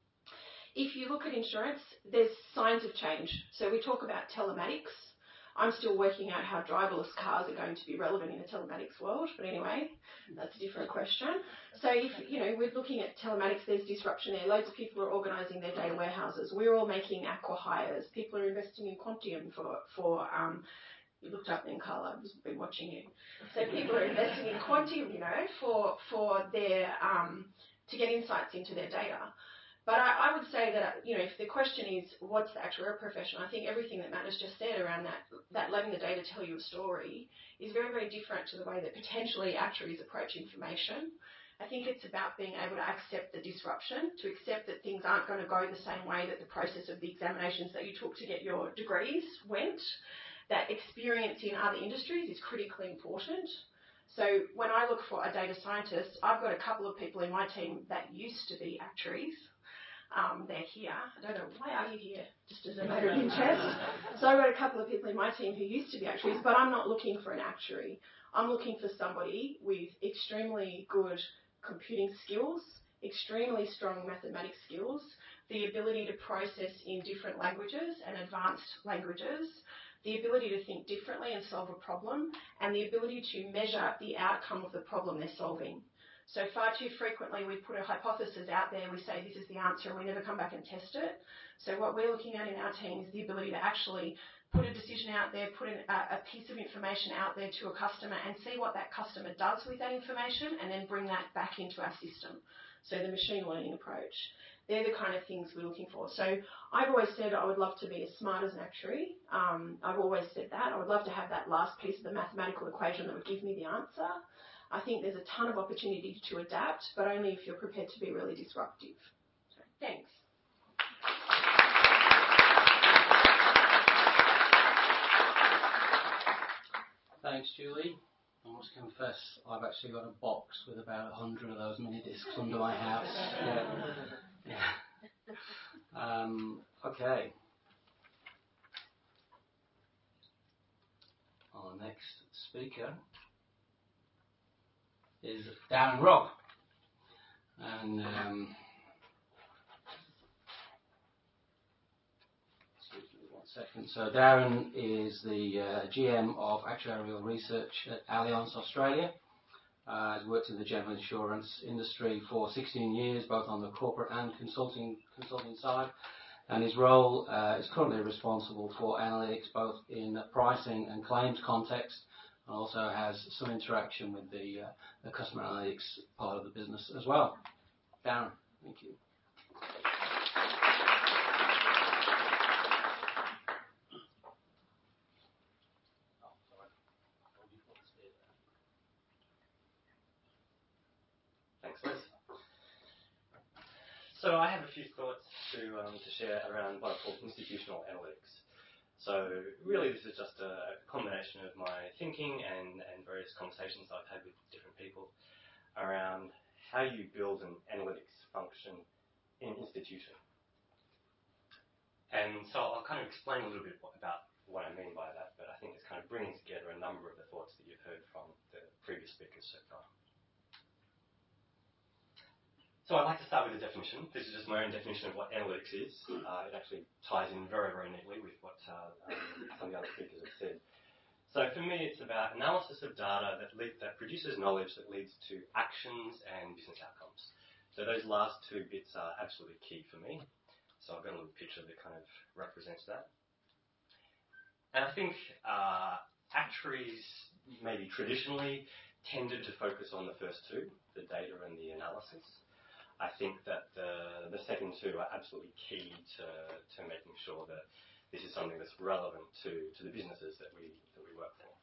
If you look at insurance, there's signs of change. So we talk about telematics. I'm still working out how driverless cars are going to be relevant in the telematics world, but anyway, that's a different question. So if, you know, we're looking at telematics, there's disruption there. Loads of people are organising their data warehouses. We're all making acqui-hires. People are investing in Quantium for, for um, you looked up then, Carla, I've been watching you. So people are investing in Quantium, you know, for, for their, um, to get insights into their data. But I, I would say that, you know, if the question is what's the actuarial profession, I think everything that Matt has just said around that, that letting the data tell you a story is very, very different to the way that potentially actuaries approach information. I think it's about being able to accept the disruption, to accept that things aren't going to go the same way that the process of the examinations that you took to get your degrees went, that experience in other industries is critically important. So when I look for a data scientist, I've got a couple of people in my team that used to be actuaries. Um, they're here. I don't know, why are you here? Just as a matter of interest. So I've got a couple of people in my team who used to be actuaries, but I'm not looking for an actuary. I'm looking for somebody with extremely good computing skills, extremely strong mathematics skills, the ability to process in different languages and advanced languages, the ability to think differently and solve a problem, and the ability to measure the outcome of the problem they're solving. So far too frequently we put a hypothesis out there, we say this is the answer, and we never come back and test it. So what we're looking at in our team is the ability to actually put a decision out there, put an, a, a piece of information out there to a customer and see what that customer does with that information and then bring that back into our system. So the machine learning approach, they're the kind of things we're looking for. So I've always said I would love to be as smart as an actuary. Um, I've always said that. I would love to have that last piece of the mathematical equation that would give me the answer. I think there's a ton of opportunity to adapt, but only if you're prepared to be really disruptive. So, thanks. Thanks, Julie. I must confess, I've actually got a box with about a hundred of those mini discs under my house. Yeah. Yeah. Um, okay. Our next speaker is Darren Robb. And um, excuse me one second. So Darren is the uh, G M of Actuarial Research at Allianz Australia. Uh, has worked in the general insurance industry for sixteen years, both on the corporate and consulting consulting side. And his role uh, is currently responsible for analytics both in the pricing and claims context, and also has some interaction with the, uh, the customer analytics part of the business as well. Darren, thank you. Thanks, Liz. So I have a few thoughts to um, to share around what I call institutional analytics. So really this is just a combination of my thinking and, and various conversations I've had with different people around how you build an analytics function in an institution. And so I'll kind of explain a little bit about what I mean by that, but I think it's kind of bringing together a number of the thoughts that you've heard from the previous speakers so far. So I'd like to start with a definition. This is just my own definition of what analytics is. Uh, it actually ties in very, very neatly with what uh, um, some of the other speakers have said. So for me, it's about analysis of data that, lead, that produces knowledge that leads to actions and business outcomes. So those last two bits are absolutely key for me. So I've got a little picture that kind of represents that. And I think uh, actuaries maybe traditionally tended to focus on the first two, the data and the analysis. I think that the, the second two are absolutely key to, to making sure that this is something that's relevant to, to the businesses that we, that we work for.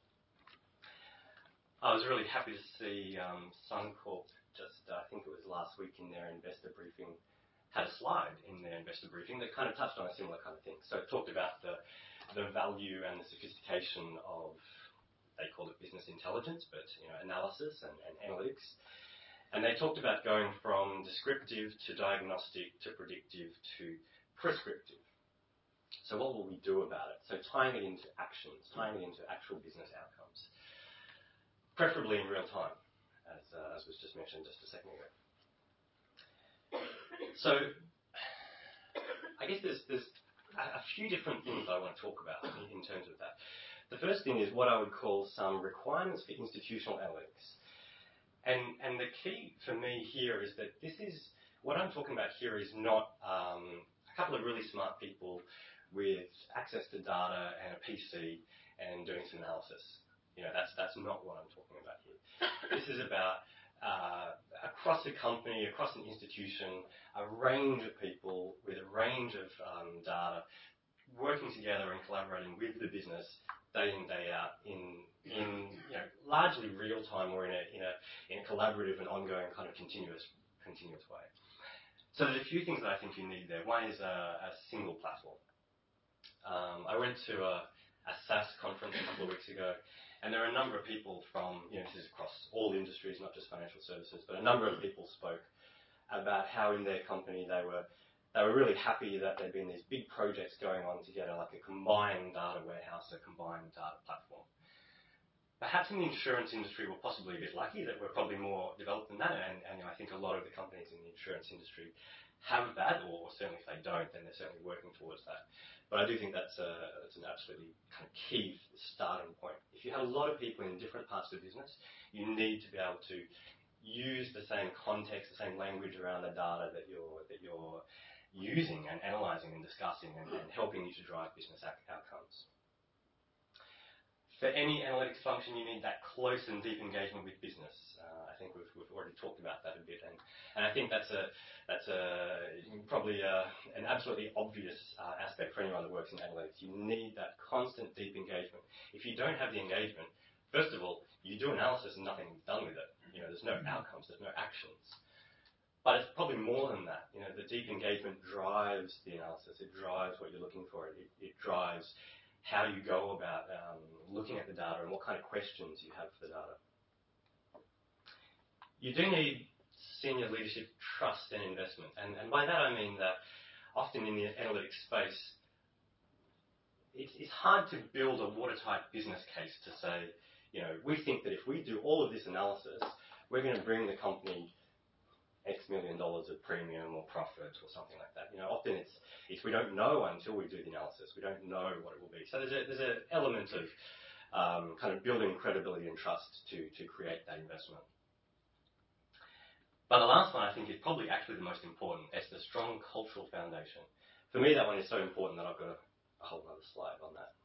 I was really happy to see um, Suncorp just, uh, I think it was last week in their investor briefing, had a slide in their investor briefing that kind of touched on a similar kind of thing. So it talked about the, the value and the sophistication of, they called it business intelligence, but you know, analysis and, and analytics. And they talked about going from descriptive to diagnostic to predictive to prescriptive. So what will we do about it? So tying it into actions, tying it into actual business outcomes, preferably in real time, as, uh, as was just mentioned just a second ago. So I guess there's, there's a few different things I want to talk about in, in terms of that. The first thing is what I would call some requirements for institutional analytics. And, and the key for me here is that this is, what I'm talking about here is not um, a couple of really smart people with access to data and a P C and doing some analysis. You know, that's, that's not what I'm talking about here. This is about uh, across a company, across an institution, a range of people with a range of um, data working together and collaborating with the business day in, day out in, in you know, largely real time or in a, in a, in a collaborative and ongoing kind of continuous, continuous way. So there's a few things that I think you need there. One is a, a single platform. Um, I went to a, a SaaS conference a couple of weeks ago, and there are a number of people from, you know, this is across all industries, not just financial services, but a number of people spoke about how in their company they were They were really happy that there'd been these big projects going on together, like a combined data warehouse, a combined data platform. Perhaps in the insurance industry, we're possibly a bit lucky that we're probably more developed than that, and, and you know, I think a lot of the companies in the insurance industry have that, or certainly if they don't, then they're certainly working towards that. But I do think that's, a, that's an absolutely kind of key starting point. If you have a lot of people in different parts of the business, you need to be able to use the same context, the same language around the data that you're that you're using and analysing and discussing and, and helping you to drive business outcomes. For any analytics function, you need that close and deep engagement with business. Uh, I think we've, we've already talked about that a bit, and, and I think that's a that's a probably a, an absolutely obvious uh, aspect for anyone that works in analytics. You need that constant deep engagement. If you don't have the engagement, first of all, you do analysis and nothing's done with it. You know, there's no outcomes, there's no actions. But it's probably more than that. You know, the deep engagement drives the analysis. It drives what you're looking for. It, it drives how you go about um, looking at the data and what kind of questions you have for the data. You do need senior leadership trust and investment. And, and by that I mean that often in the analytics space, it's, it's hard to build a watertight business case to say, you know, we think that if we do all of this analysis, we're going to bring the company X million dollars of premium or profit or something like that. You know, often it's, it's we don't know until we do the analysis. We don't know what it will be. So there's a, there's an element of um, kind of building credibility and trust to, to create that investment. But the last one I think is probably actually the most important. It's the strong cultural foundation. For me, that one is so important that I've got a, a whole other slide on that.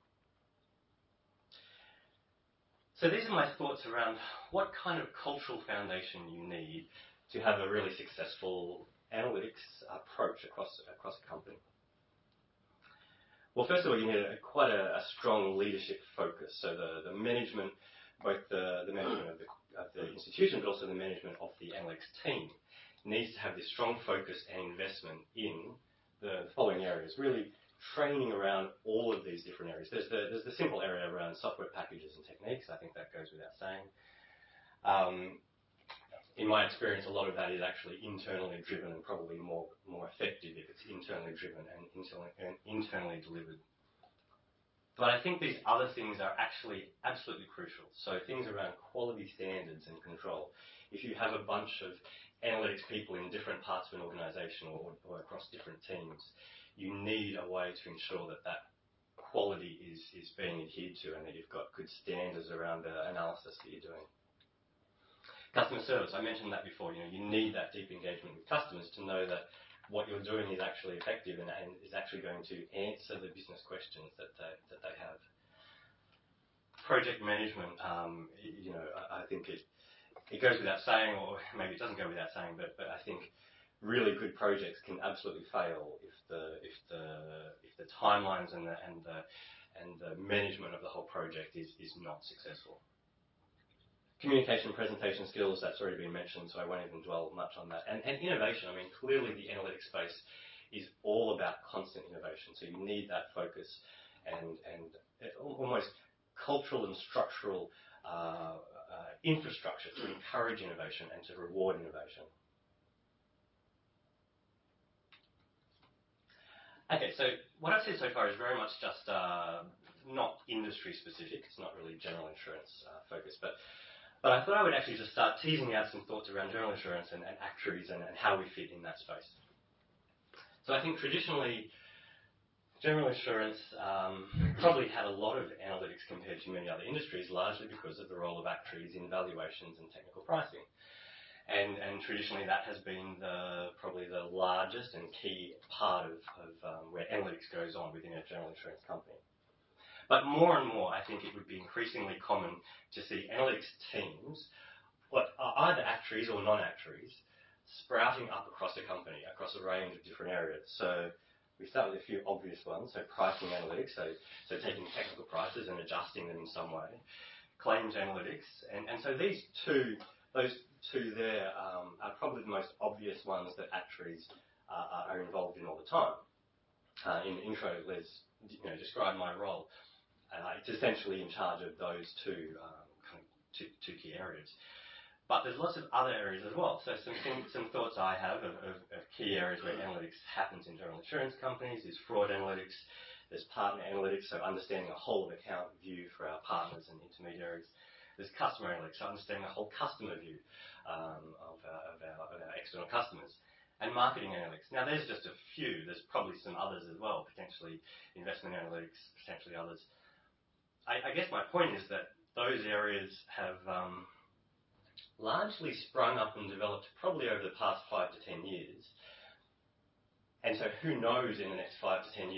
So these are my thoughts around what kind of cultural foundation you need to have a really successful analytics approach across across a company. Well, first of all, you need a, quite a, a strong leadership focus. So the, the management, both the, the management of the, of the institution, but also the management of the analytics team, needs to have this strong focus and investment in the following areas. Really training around all of these different areas. There's the, there's the simple area around software packages and techniques. I think that goes without saying. Um, In my experience, a lot of that is actually internally driven and probably more more effective if it's internally driven and internally, and internally delivered. But I think these other things are actually absolutely crucial. So things around quality standards and control. If you have a bunch of analytics people in different parts of an organisation or, or across different teams, you need a way to ensure that that quality is, is being adhered to and that you've got good standards around the analysis that you're doing. Customer service, I mentioned that before. You know, you need that deep engagement with customers to know that what you're doing is actually effective and, and is actually going to answer the business questions that they, that they have. Project management, um, you know, I, I think it it goes without saying, or maybe it doesn't go without saying, but but I think really good projects can absolutely fail if the if the if the timelines and the and the and the management of the whole project is is not successful. Communication, presentation skills, that's already been mentioned, so I won't even dwell much on that. And, and innovation, I mean, clearly the analytics space is all about constant innovation, so you need that focus and, and almost cultural and structural uh, uh, infrastructure to encourage innovation and to reward innovation. Okay, so what I've said so far is very much just uh, not industry specific, it's not really general insurance uh, focused, but But I thought I would actually just start teasing out some thoughts around general insurance and, and actuaries and, and how we fit in that space. So I think traditionally, general insurance um, probably had a lot of analytics compared to many other industries, largely because of the role of actuaries in valuations and technical pricing. And, and traditionally that has been the, probably the largest and key part of, of um, where analytics goes on within a general insurance company. But more and more, I think it would be increasingly common to see analytics teams, what are either actuaries or non-actuaries, sprouting up across a company, across a range of different areas. So we start with a few obvious ones. So pricing analytics, so, so taking technical prices and adjusting them in some way. Claims analytics, and, and so these two, those two there um, are probably the most obvious ones that actuaries uh, are involved in all the time. Uh, in the intro, Les you know, described my role. Uh, it's essentially in charge of those two, um, kind of two, two key areas. But there's lots of other areas as well. So some things, some thoughts I have of, of, of key areas where analytics happens in general insurance companies is fraud analytics, there's partner analytics, so understanding a whole of account view for our partners and intermediaries. There's customer analytics, so understanding a whole customer view um, of, our, of, our, of our external customers. And marketing analytics. Now there's just a few, there's probably some others as well, potentially investment analytics, potentially others. I, I guess my point is that those areas have um, largely sprung up and developed probably over the past five to ten years. And so who knows in the next five to ten years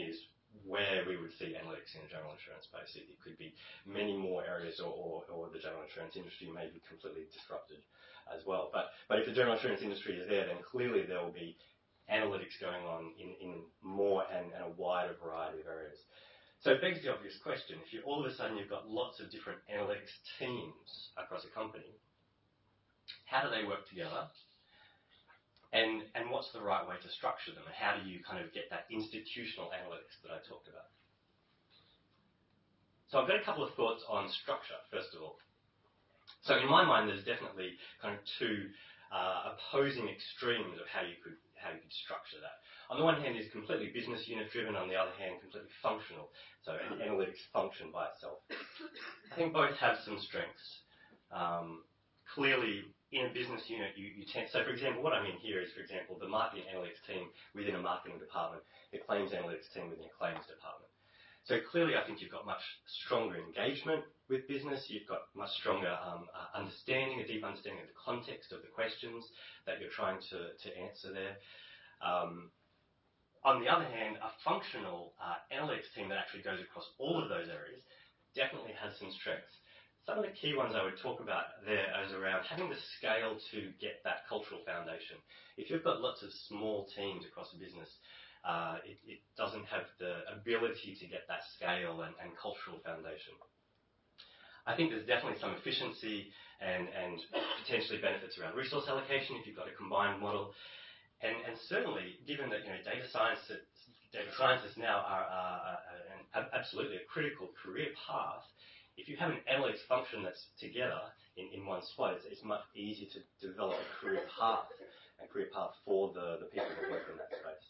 where we would see analytics in the general insurance space. It, it could be many more areas, or, or, or the general insurance industry may be completely disrupted as well. But, but if the general insurance industry is there, then clearly there will be analytics going on in, in more and, and a wider variety of areas. So it begs the obvious question: if you all of a sudden you've got lots of different analytics teams across a company, how do they work together? And, and what's the right way to structure them? And how do you kind of get that institutional analytics that I talked about? So I've got a couple of thoughts on structure, first of all. So in my mind, there's definitely kind of two uh, opposing extremes of how you could how you could structure that. On the one hand is completely business unit driven, on the other hand completely functional, so an analytics function by itself. I think both have some strengths. Um, clearly, in a business unit, you, you tend, so for example, what I mean here is, for example, the marketing analytics team within a marketing department, the claims analytics team within a claims department. So clearly, I think you've got much stronger engagement with business. You've got much stronger um, uh, understanding, a deep understanding of the context of the questions that you're trying to, to answer there. Um, on the other hand, a functional uh, analytics team that actually goes across all of those areas definitely has some strengths. Some of the key ones I would talk about there is around having the scale to get that cultural foundation. If you've got lots of small teams across a business, uh, it, it doesn't have the ability to get that scale and, and cultural foundation. I think there's definitely some efficiency and, and potentially benefits around resource allocation if you've got a combined model. And, and certainly, given that you know data scientists, data scientists now are, are, are an, absolutely a critical career path, if you have an analytics function that's together in, in one spot, it's, it's much easier to develop a career path, a career path for the, the people that work in that space.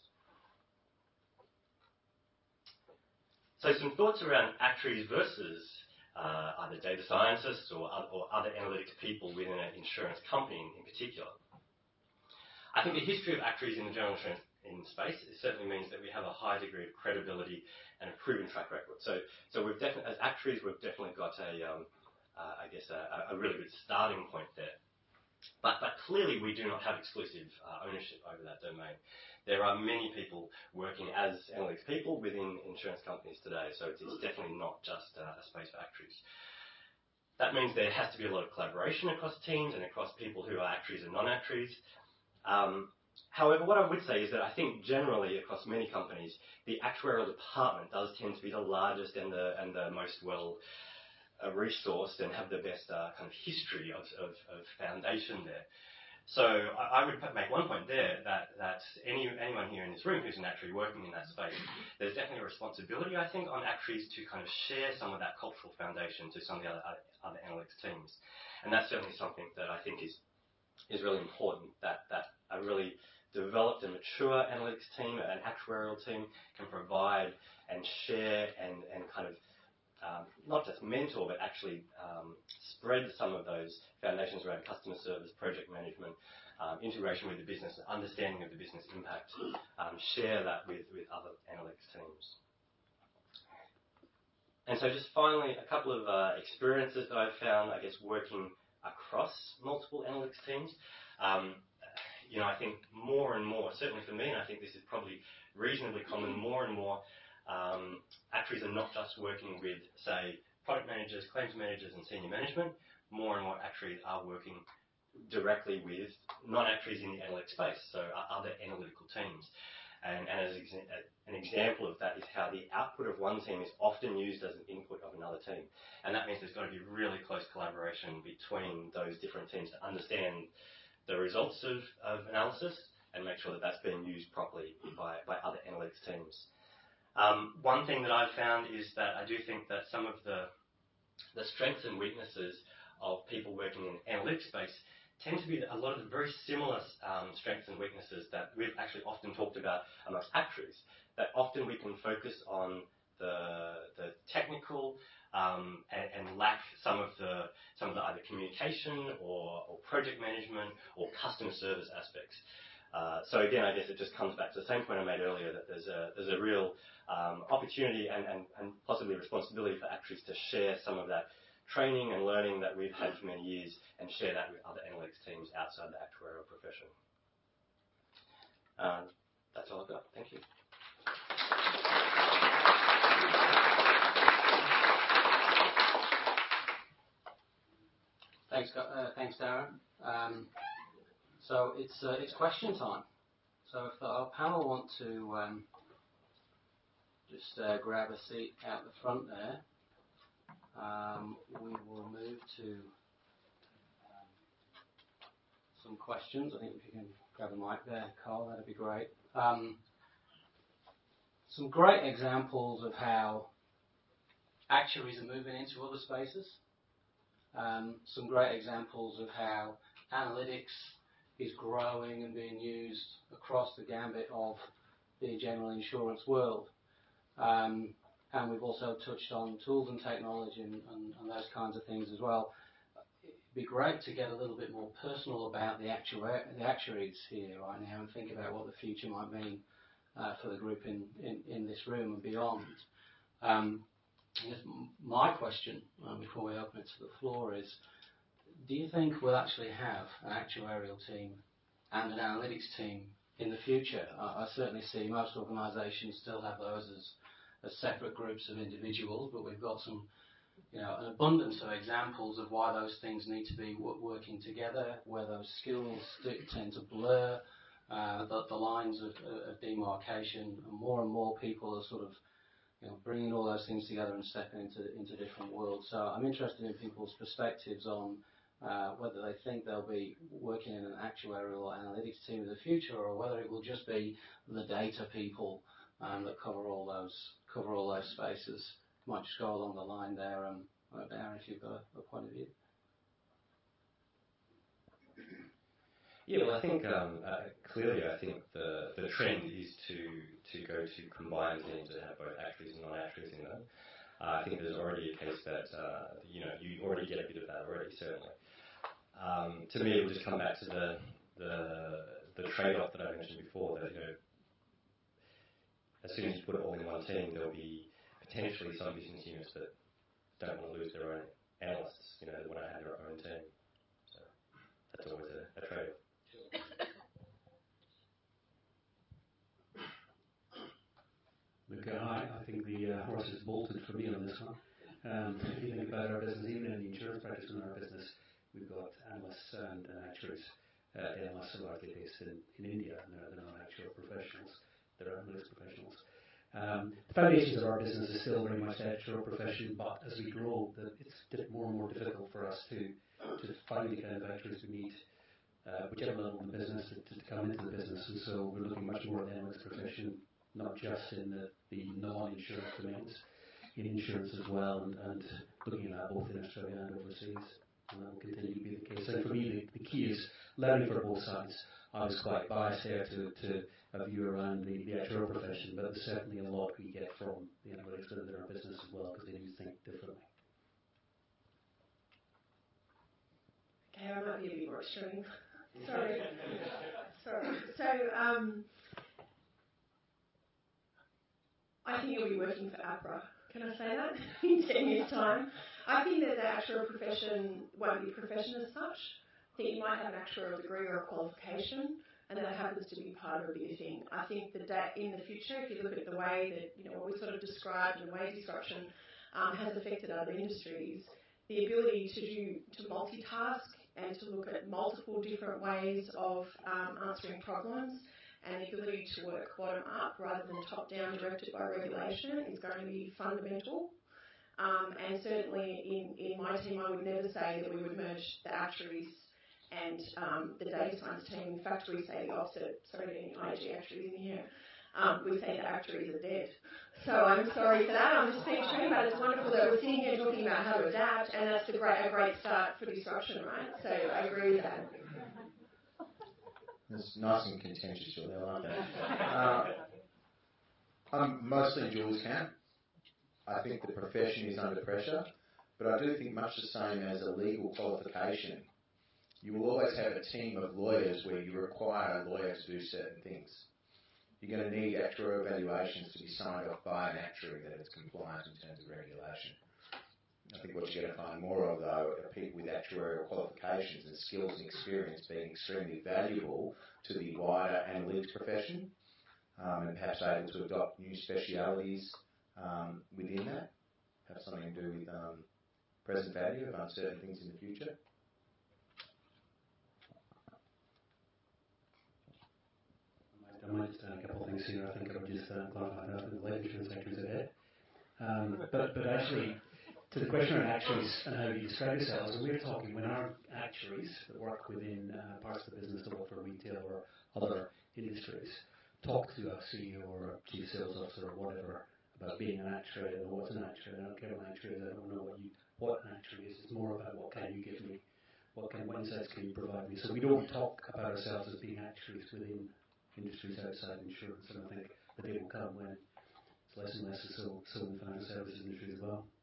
So some thoughts around actuaries versus uh, either data scientists or, or other analytics people within an insurance company in, in particular. I think the history of actuaries in the general insurance in space, it certainly means that we have a high degree of credibility and a proven track record. So, so we've definitely, as actuaries, we've definitely got a, um, uh, I guess, a, a really good starting point there. But, but clearly, we do not have exclusive uh, ownership over that domain. There are many people working as analytics people within insurance companies today, so it's, it's definitely not just uh, a space for actuaries. That means there has to be a lot of collaboration across teams and across people who are actuaries and non-actuaries. Um, however, what I would say is that I think generally across many companies, the actuarial department does tend to be the largest and the and the most well uh, resourced and have the best uh, kind of history of, of, of foundation there. So I, I would make one point there that that any anyone here in this room who's an actuary working in that space, there's definitely a responsibility, I think, on actuaries to kind of share some of that cultural foundation to some of the other other analytics teams, and that's certainly something that I think is. is really important, that, that a really developed and mature analytics team, an actuarial team, can provide and share and, and kind of um, not just mentor, but actually um, spread some of those foundations around customer service, project management, um, integration with the business, understanding of the business impact, um, share that with, with other analytics teams. And so just finally, a couple of uh, experiences that I've found, I guess, working across multiple analytics teams. Um, you know, I think more and more, certainly for me, and I think this is probably reasonably common, more and more um, actuaries are not just working with, say, product managers, claims managers, and senior management. More and more actuaries are working directly with non-actuaries in the analytics space, so other analytical teams. And, and as an example of that is how the output of one team is often used as an input of another team. And that means there's got to be really close collaboration between those different teams to understand the results of, of analysis and make sure that that's being used properly by, by other analytics teams. Um, one thing that I've found is that I do think that some of the, the strengths and weaknesses of people working in the analytics space tend to be a lot of the very similar um, strengths and weaknesses that we've actually often talked about amongst actuaries. That often we can focus on the, the technical um, and, and lack some of the some of the either communication or, or project management or customer service aspects. Uh, so again, I guess it just comes back to the same point I made earlier, that there's a there's a real um, opportunity and, and, and possibly responsibility for actuaries to share some of that training and learning that we've had for many years and share that with other analytics teams outside the actuarial profession. Uh, that's all I've got. Thank you. Thanks, uh, thanks, Darren. Um, so it's uh, it's question time. So if our panel want to um, just uh, grab a seat out the front there, um, we will move to um, some questions. I think if you can grab a mic there, Carl, that'd be great. Um, some great examples of how actuaries are moving into other spaces. Um, some great examples of how analytics is growing and being used across the gambit of the general insurance world. Um, and we've also touched on tools and technology and, and, and those kinds of things as well. It'd be great to get a little bit more personal about the, actua- the actuaries here right now and think about what the future might mean uh, for the group in, in, in this room and beyond. Um, I guess my question uh, before we open it to the floor is, do you think we'll actually have an actuarial team and an analytics team in the future? I, I certainly see most organisations still have those as, as separate groups of individuals, but we've got some, you know, an abundance of examples of why those things need to be w- working together, where those skills st- tend to blur, uh, the, the lines of, of demarcation, and more and more people are sort of, you know, bringing all those things together and stepping into into different worlds. So I'm interested in people's perspectives on uh, whether they think they'll be working in an actuarial or analytics team in the future, or whether it will just be the data people um, that cover all those cover all those spaces. Might just go along the line there, um, Darren, if you've got a, a point of view. Yeah, well, I think um, uh, clearly, I think the the trend is to to go to combined teams that have both actuaries and non-actuaries in them. Uh, I think there's already a case that uh, you know you already get a bit of that already, certainly. Um, to me, it will just come back to the the the trade-off that I mentioned before. That you know, as soon as you put it all in one team, there'll be potentially some business units that don't want to lose their own analysts. You know, they want to have their own team. So that's always a, a trade-off. Look, I, I think the uh, horse is bolted for me on this one. Um, if you think about our business, even in the insurance practice in our business, we've got analysts and, and actuaries. Uh, the analysts are largely based in, in India, and they're, they're not actual professionals. They're analytics professionals. Um, the foundations of our business is still very much the actual profession, but as we grow, the, it's more and more difficult for us to, to find the kind of actuaries we need. Uh, whichever level in the business to, to come into the business, and so we're looking much more at the analytics profession, not just in the, the non-insurance domains, in insurance as well, and, and looking at that both in Australia and overseas, and that will continue to be the case. And for me, the, the key is learning from both sides. I was quite biased there to, to a view around the, the actuarial profession, but there's certainly a lot we get from the analytics within our business as well, because they do think differently. Okay, I might be a bit more extreme. Sorry. Sorry. So, um, I think you'll be working for APRA. Can I say that? In ten years' time. I think that the actuarial profession won't be a profession as such. I think you might have an actuarial degree or a qualification, and that happens to be part of a bigger thing. I think that, that in the future, if you look at the way that, you know, what we sort of described and the way disruption um, has affected other industries, the ability to do, to multitask and to look at multiple different ways of um, answering problems, and the ability to work bottom up rather than top down directed by regulation is going to be fundamental. Um, and certainly in, in my team, I would never say that we would merge the actuaries and um, the data science team. In fact, we say the opposite. Sorry to any I G actuaries in here. Um, we say the actuaries are dead. So I'm sorry for that. I'm just being straight about it. It's wonderful that we're sitting here talking about how to adapt, and that's a great, a great start for disruption, right? So I agree with that. It's nice and contentious, Julie. I like that. Uh, I'm mostly in Julie's camp. I think the profession is under pressure, but I do think much the same as a legal qualification. You will always have a team of lawyers where you require a lawyer to do certain things. You're going to need actuarial evaluations to be signed off by an actuary that it's compliant in terms of regulation. I think what you're going to find more of, though, are people with actuarial qualifications and skills and experience being extremely valuable to the wider analytics profession, um, and perhaps able to adopt new specialities um, within that, have something to do with um, present value of uncertain things in the future. I might just add a couple of things here. I think I would just uh, clarify that the life insurance actuaries are dead. Um, but, but actually, to the question around actuaries and how you describe yourselves, we're talking when our actuaries that work within uh, parts of the business that work for retail or other industries talk to a C E O or a chief sales officer or whatever about being an actuary. I don't know what's an actuary. I don't care what an actuary is. I don't know what you what an actuary is. It's more about what can you give me, what kind of insights can you provide me. So we don't talk about ourselves as being actuaries within industries outside insurance, and I think the day will come when it's less and less so, so in the financial services industry as well.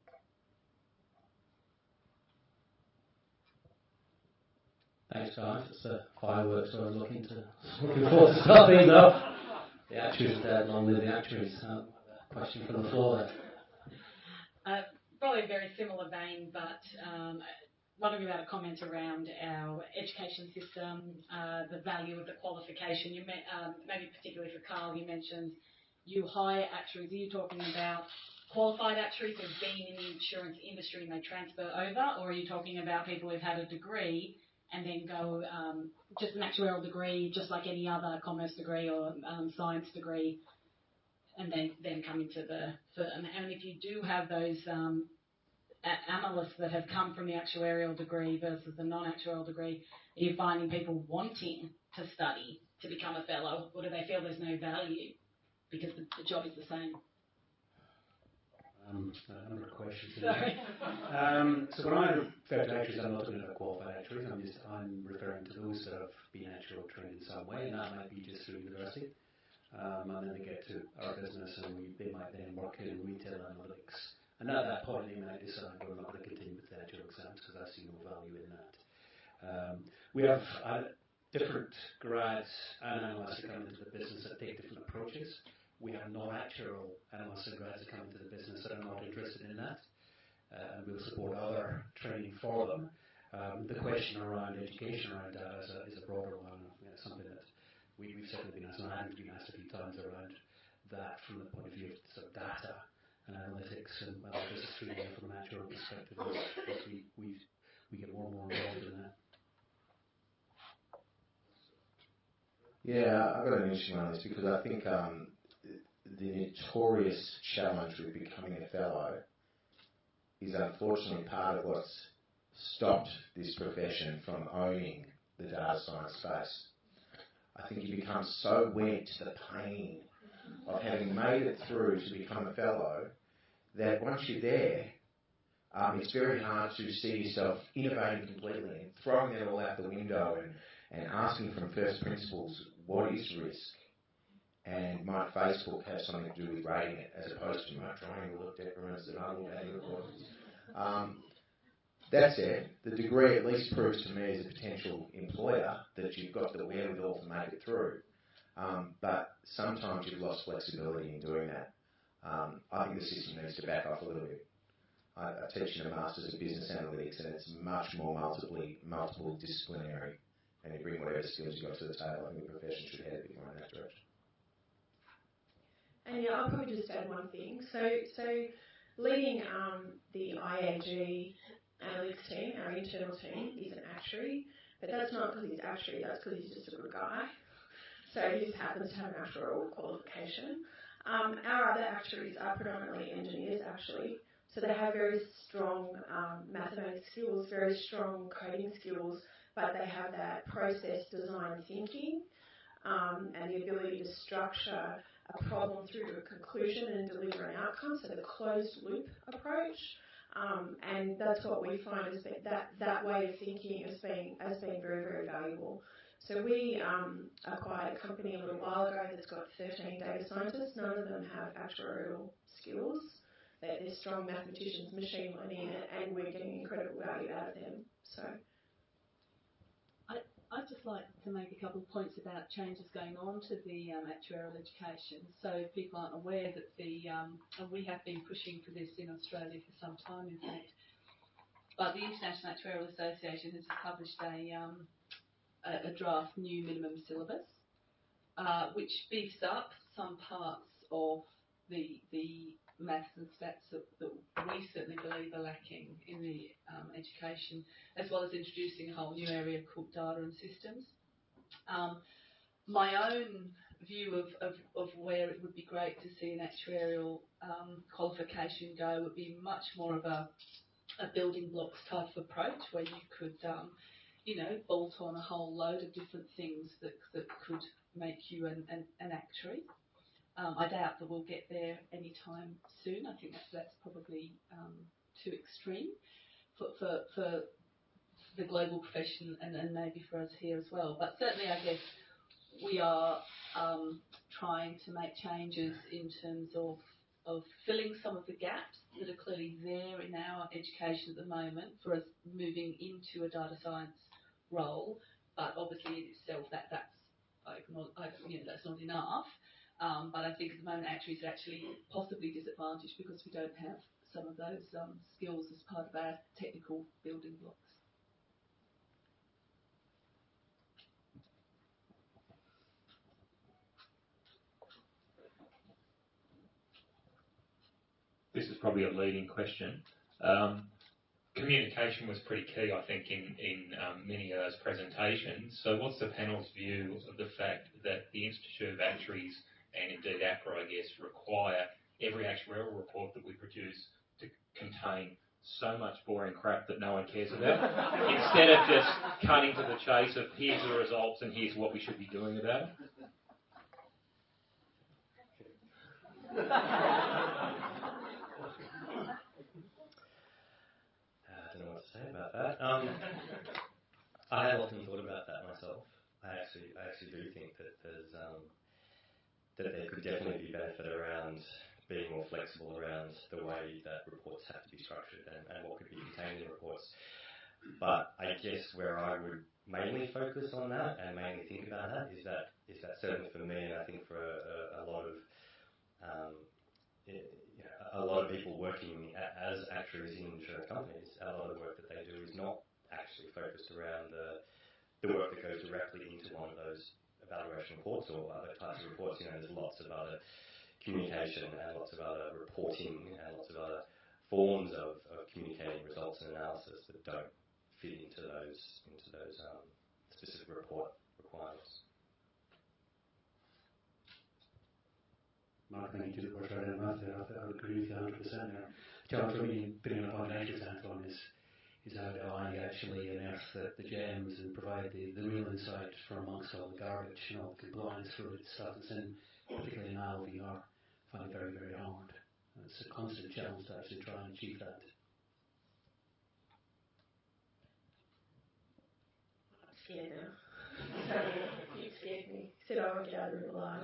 Thanks, guys. It's the fireworks I was looking to looking forward to start things off. The actuaries are dead, long live the actuaries. Uh, question from the floor there. Uh, probably a very similar vein, but um, wondering about a comment around our education system, uh, the value of the qualification. You met, um, maybe particularly for Carl, you mentioned you hire actuaries. Are you talking about qualified actuaries who've been in the insurance industry and they transfer over, or are you talking about people who've had a degree and then go um, just an actuarial degree, just like any other commerce degree or um, science degree, and then, then come into the firm? And if you do have those um, a- analysts that have come from the actuarial degree versus the non-actuarial degree, are you finding people wanting to study to become a fellow, or do they feel there's no value because the, the job is the same? Um, a number of questions in there. Um, so when I refer to actuaries, I'm not talking about qualified actuaries. I'm just I'm referring to those that have been actuarial trained in some way, and that might be just through university. Um, and then they get to our business, and we, they might then work in retail analytics. And at that point, they might decide we're not going to continue with the actuarial exams because I see no value in that. Um, we have uh, different grads and analysts that come into the business that take different approaches. We have non-actuarial analysts and grads that come into the business that are not interested in that, uh, and we'll support other training for them. Um, the question around education around data is a, is a broader one. You know, something that we, we've certainly been asked, and I've been asked a few times around that from the point of view of sort of data and analytics and uh, business training from an actuarial perspective. As, as we, we, we get more and more involved in that. Yeah, I've got an interesting one on this because I think um, the notorious challenge with becoming a fellow is unfortunately part of what's stopped this profession from owning the data science space. I think you become so wed to the pain of having made it through to become a fellow that once you're there, um, it's very hard to see yourself innovating completely and throwing that all out the window and, and asking from first principles, what is risk? And might Facebook have something to do with rating it as opposed to my triangle of decrements that I will value reports? Um, that said, the degree at least proves to me as a potential employer that you've got the wherewithal to make it through. Um, but sometimes you've lost flexibility in doing that. Um, I think the system needs to back off a little bit. I, I teach in a Masters of Business Analytics, and it's much more multiple, multiple disciplinary, and you bring whatever skills you've got to the table. I think the profession should head a bit more in that direction. And yeah, I'll probably just add one thing. So, so leading um, the I A G analytics team, our internal team, is an actuary, but that's not because he's actuary, that's because he's just a good guy. So he just happens to have an actuarial qualification. Um, our other actuaries are predominantly engineers, actually. So they have very strong um, mathematics skills, very strong coding skills, but they have that process design thinking um, and the ability to structure a problem through to a conclusion and deliver an outcome, so the closed loop approach. Um, and that's what we find is that, that that way of thinking has been, has been very, very valuable. So we um, acquired a company a little while ago that's got thirteen data scientists. None of them have actuarial skills. They're, they're strong mathematicians, machine learning, and we're getting incredible value out of them. So. I'd just like to make a couple of points about changes going on to the um, actuarial education. So people aren't aware that the, um, and we have been pushing for this in Australia for some time, in fact, but the International Actuarial Association has published a, um, a, a draft new minimum syllabus, uh, which beefs up some parts of the the maths and stats that, that we certainly believe are lacking in the um, education, as well as introducing a whole new area called data and systems. Um, my own view of, of, of where it would be great to see an actuarial um, qualification go would be much more of a, a building blocks type of approach where you could, um, you know, bolt on a whole load of different things that, that could make you an, an, an actuary. Um, I doubt that we'll get there anytime soon. I think that's, that's probably um, too extreme for, for, for the global profession and, and maybe for us here as well. But certainly, I guess, we are um, trying to make changes in terms of, of filling some of the gaps that are clearly there in our education at the moment for us moving into a data science role. But obviously, in itself, that that's I, I, you know, that's not enough. Um, but I think at the moment, actuaries are actually possibly disadvantaged because we don't have some of those um, skills as part of our technical building blocks. This is probably a leading question. Um, communication was pretty key, I think, in, in um, many of those presentations. So what's the panel's view of the fact that the Institute of Actuaries and indeed APRA, I guess, require every actuarial report that we produce to contain so much boring crap that no one cares about, instead of just cutting to the chase of here's the results and here's what we should be doing about it? I don't know what to say about that. Um, I have often thought about that myself. I actually, I actually do think that there's um, that there could definitely be benefit around being more flexible around the way that reports have to be structured and, and what could be contained in reports. But I guess where I would mainly focus on that and mainly think about that is that is that certainly for me, and I think for a, a, a lot of um, it, you know, a lot of people working as actuaries in insurance companies, a lot of the work that they do is not actually focused around the, the work that goes directly into one of those evaluation reports or other types of reports. You know, there's lots of other communication and lots of other reporting and lots of other forms of, of communicating results and analysis that don't fit into those into those um, specific report requirements. Mark, thank you to the course right in mouth there. I would agree with you one hundred percent there. Challenge for me, putting on point eight percent on is, is how do I actually unearth the, the gems and provide the, the real insight from amongst all the garbage and all the compliance related stuff that's in, particularly in L V R. I find it very, very hard. It's a constant challenge to actually try and achieve that. I'm scared now. You scared me. Said I won't get out of it alive.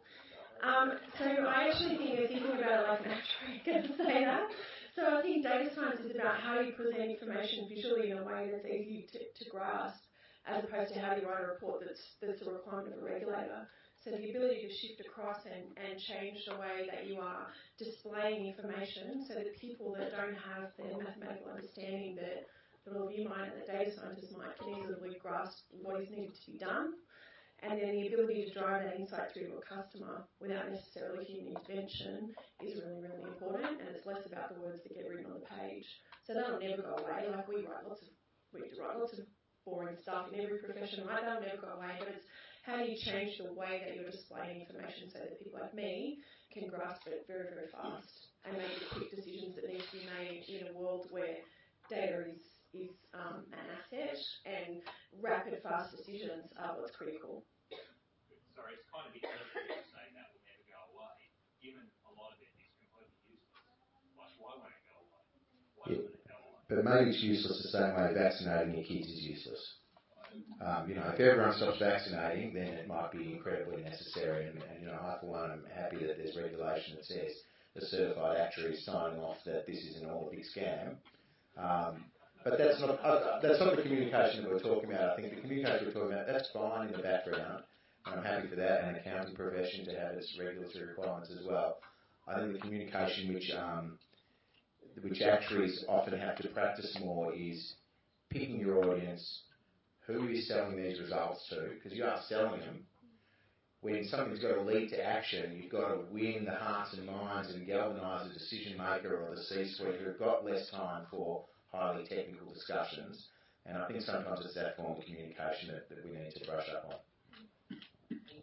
Um, so I actually think they're thinking about it like an actuary can say that. So I think data science is about how you present information visually in a way that's easy to, to grasp, as opposed to how you write a report that's, that's a requirement of a regulator. So the ability to shift across and, and change the way that you are displaying information so that people that don't have the mathematical understanding that the review mind and the data scientist might can easily grasp what is needed to be done. And then the ability to drive that insight through to a customer without necessarily human intervention is really, really important, and it's less about the words that get written on the page. So that'll never go away. Like we write lots of, we write lots of boring stuff in every profession, right? That'll never go away, but it's how do you change the way that you're displaying information so that people like me can grasp it very, very fast and make the quick decisions that need to be made in a world where data is is um, an asset and rapid, fast decisions are what's critical. Sorry, it's kind of the early to say that will never go away, given a lot of it is completely useless. Like, why won't it go away? Why yeah. won't it go away? But maybe it's useless the same way vaccinating your kids is useless. Um, you know, if everyone stops vaccinating, then it might be incredibly necessary. And, and you know, I for one am happy that there's regulation that says the certified actuary is signing off that this isn't all a big scam. Um, But that's not uh, that's not the communication that we're talking about. I think the communication we're talking about, that's fine in the background, and I'm happy for that, and the accounting profession to have its regulatory requirements as well. I think the communication which um, which actuaries often have to practice more is picking your audience, who you're selling these results to, because you are selling them. When something's got to lead to action, you've got to win the hearts and minds and galvanise the decision maker or the C-suite who've got less time for highly technical discussions, and I think sometimes it's that form of communication that, that we need to brush up on.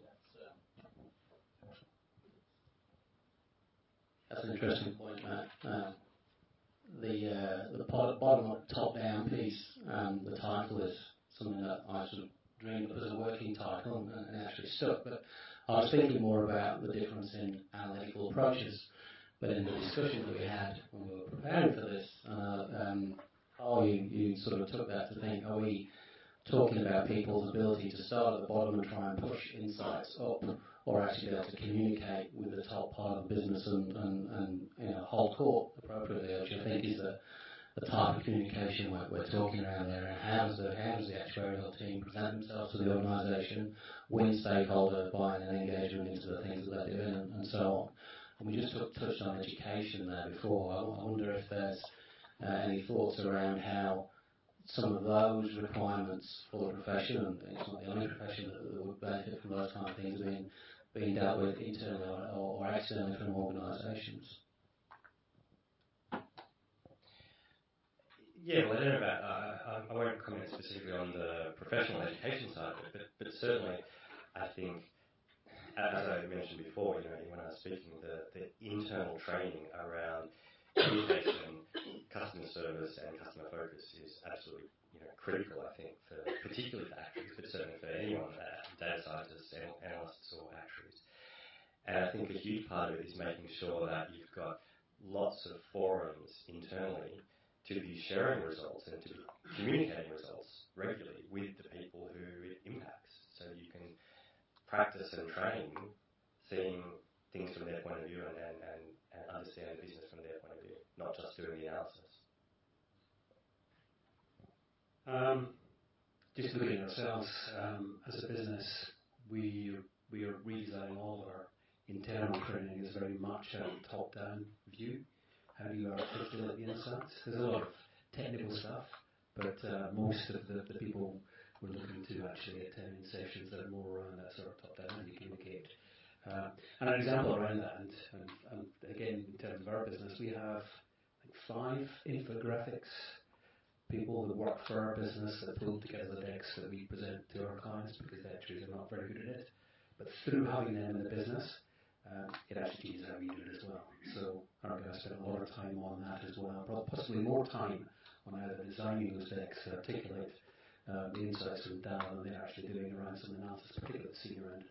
That's an interesting point, Matt. Um, the uh, the bottom up, top down piece, um, the title is something that I sort of dreamed up as a working title and, and actually stuck. But I was thinking more about the difference in analytical approaches. But in the discussion that we had when we were preparing for this, uh, um, oh, you, you sort of took that to think, are we talking about people's ability to start at the bottom and try and push insights up, or actually be able to communicate with the top part of the business and, and, and you know, hold court appropriately, which I think is the, the type of communication we're, we're talking around there. And how does the, how does the actuarial team present themselves to the organisation, win stakeholder buy-in and engagement into the things that they're doing, and, and so on. And we just took, touched on education there before. I, I wonder if there's uh, any thoughts around how some of those requirements for the profession, and it's not the only profession that, that would benefit from those kind of things, being being dealt with internally or, or externally from organisations. Yeah, well, I don't know about, uh, I won't comment specifically on the professional education side of it, but, but certainly I think, as I mentioned before, you know, when I was speaking, the, the internal training around communication, customer service, and customer focus is absolutely, you know, critical. I think, for particularly for actuaries, but certainly for anyone, uh, data scientists, analysts, or actuaries. And I think a huge part of it is making sure that you've got lots of forums internally to be sharing results and to be communicating results regularly with the people who it impacts, so you can practice and train seeing things from their point of view and, and, and, and understand the business from their point of view, not just doing the analysis. Um, just looking at ourselves um, as a business, we we are redesigning all of our internal training is very much a top-down view. How do you articulate the insights? There's a lot of technical stuff, but uh, most of the, the people we're looking to actually attend sessions that are more around that sort of top-down, how do you communicate. Uh, and an example around that, and, and, and again, in terms of our business, we have like five infographics people that work for our business that pull together the decks that we present to our clients, because the actuaries are not very good at it. But through having them in the business, um, it actually changes how we do it as well. So our guys spend a lot of time on that as well, possibly more time on either designing those decks that articulate uh, the insights from data than they're actually doing around some analysis, particularly at the senior end.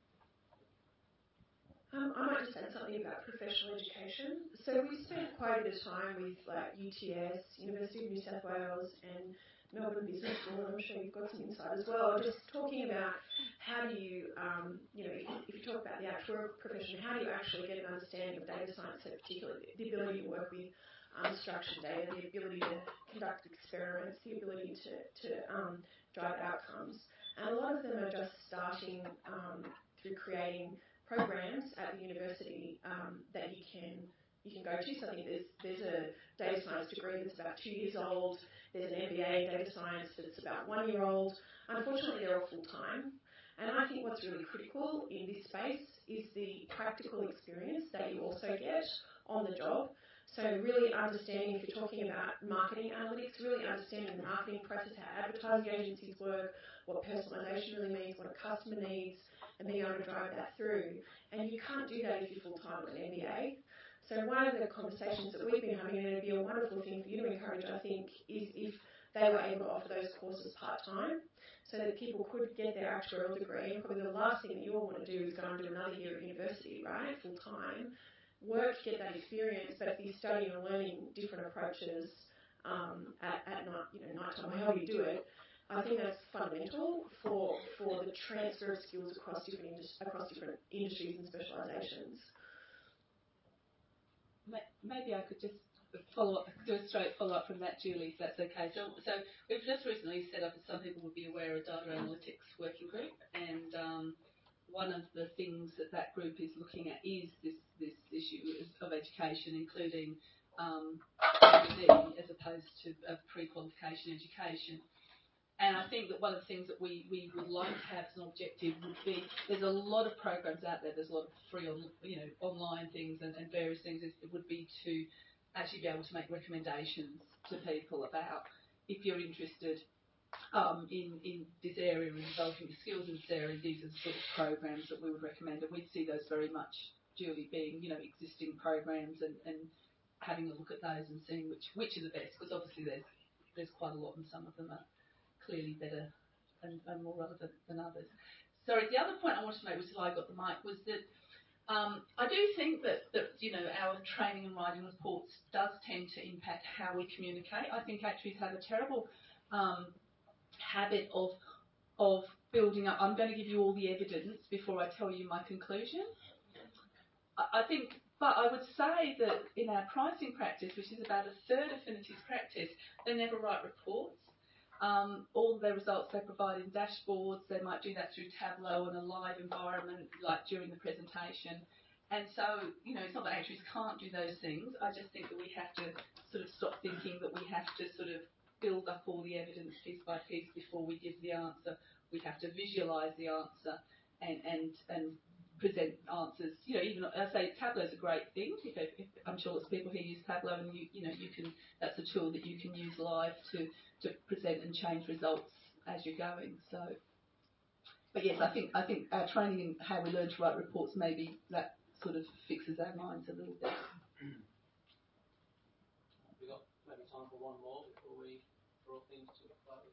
Um, I might just add something about professional education. So we spent quite a bit of time with like U T S, University of New South Wales, and Melbourne Business School, and I'm sure you've got some insight as well, just talking about how do you, um, you know, if, if you talk about the actuarial profession, how do you actually get an understanding of data science, so particularly the ability to work with unstructured data, the ability to conduct experiments, the ability to, to um, drive outcomes. And a lot of them are just starting um, through creating programs at the university um, that you can you can go to. So I think there's there's a data science degree that's about two years old. There's an M B A in data science that's about one year old. Unfortunately, they're all full time. And I think what's really critical in this space is the practical experience that you also get on the job. So really understanding, if you're talking about marketing analytics, really understanding the marketing process, how advertising agencies work, what personalisation really means, what a customer needs, and being able to drive that through. And you can't do that if you're full-time with an M B A. So one of the conversations that we've been having, and it would be a wonderful thing for you to encourage, I think, is if they were able to offer those courses part-time, so that people could get their actuarial degree. And probably the last thing that you all want to do is go and do another year at university, right, full-time. Work, get that experience, but if you're studying and learning different approaches um, at, at night, you know, nighttime, however you do it, I think that's fundamental for for the transfer of skills across different across different industries and specialisations. Maybe I could just follow up, do a straight follow up from that, Julie, if that's okay. So, so we've just recently set up, as some people would be aware, a data analytics working group, and um, one of the things that that group is looking at is this, this issue of education, including um, as opposed to a pre-qualification education. And I think that one of the things that we, we would like to have as an objective would be, there's a lot of programs out there, there's a lot of free on, you know, online things and, and various things. It would be to actually be able to make recommendations to people about, if you're interested Um, in, in this area and developing the skills in this area, these are the sort of programs that we would recommend, and we'd see those very much Julie, being, you know, existing programs and, and having a look at those and seeing which, which are the best, because obviously there's there's quite a lot and some of them are clearly better and, and more relevant than others. Sorry, the other point I wanted to make, which is why I got the mic, was that um, I do think that, that, you know, our training and writing reports does tend to impact how we communicate. I think actuaries have a terrible um, habit of of building up. I'm going to give you all the evidence before I tell you my conclusion. I, I think, but I would say that in our pricing practice, which is about a third of Affinity's practice, they never write reports. Um, all their results they provide in dashboards. They might do that through Tableau in a live environment, like during the presentation. And so, you know, it's not that actuaries can't do those things. I just think that we have to sort of stop thinking that we have to sort of build up all the evidence piece by piece before we give the answer. We have to visualise the answer and, and, and present answers. You know, even I say Tableau is a great thing. If, if, I'm sure there's people who use Tableau, and you, you know, you can. That's a tool that you can use live to, to present and change results as you're going. So, but yes, I think I think our training in how we learn to write reports, maybe that sort of fixes our minds a little bit. We've got maybe time for one more before we draw things to a close.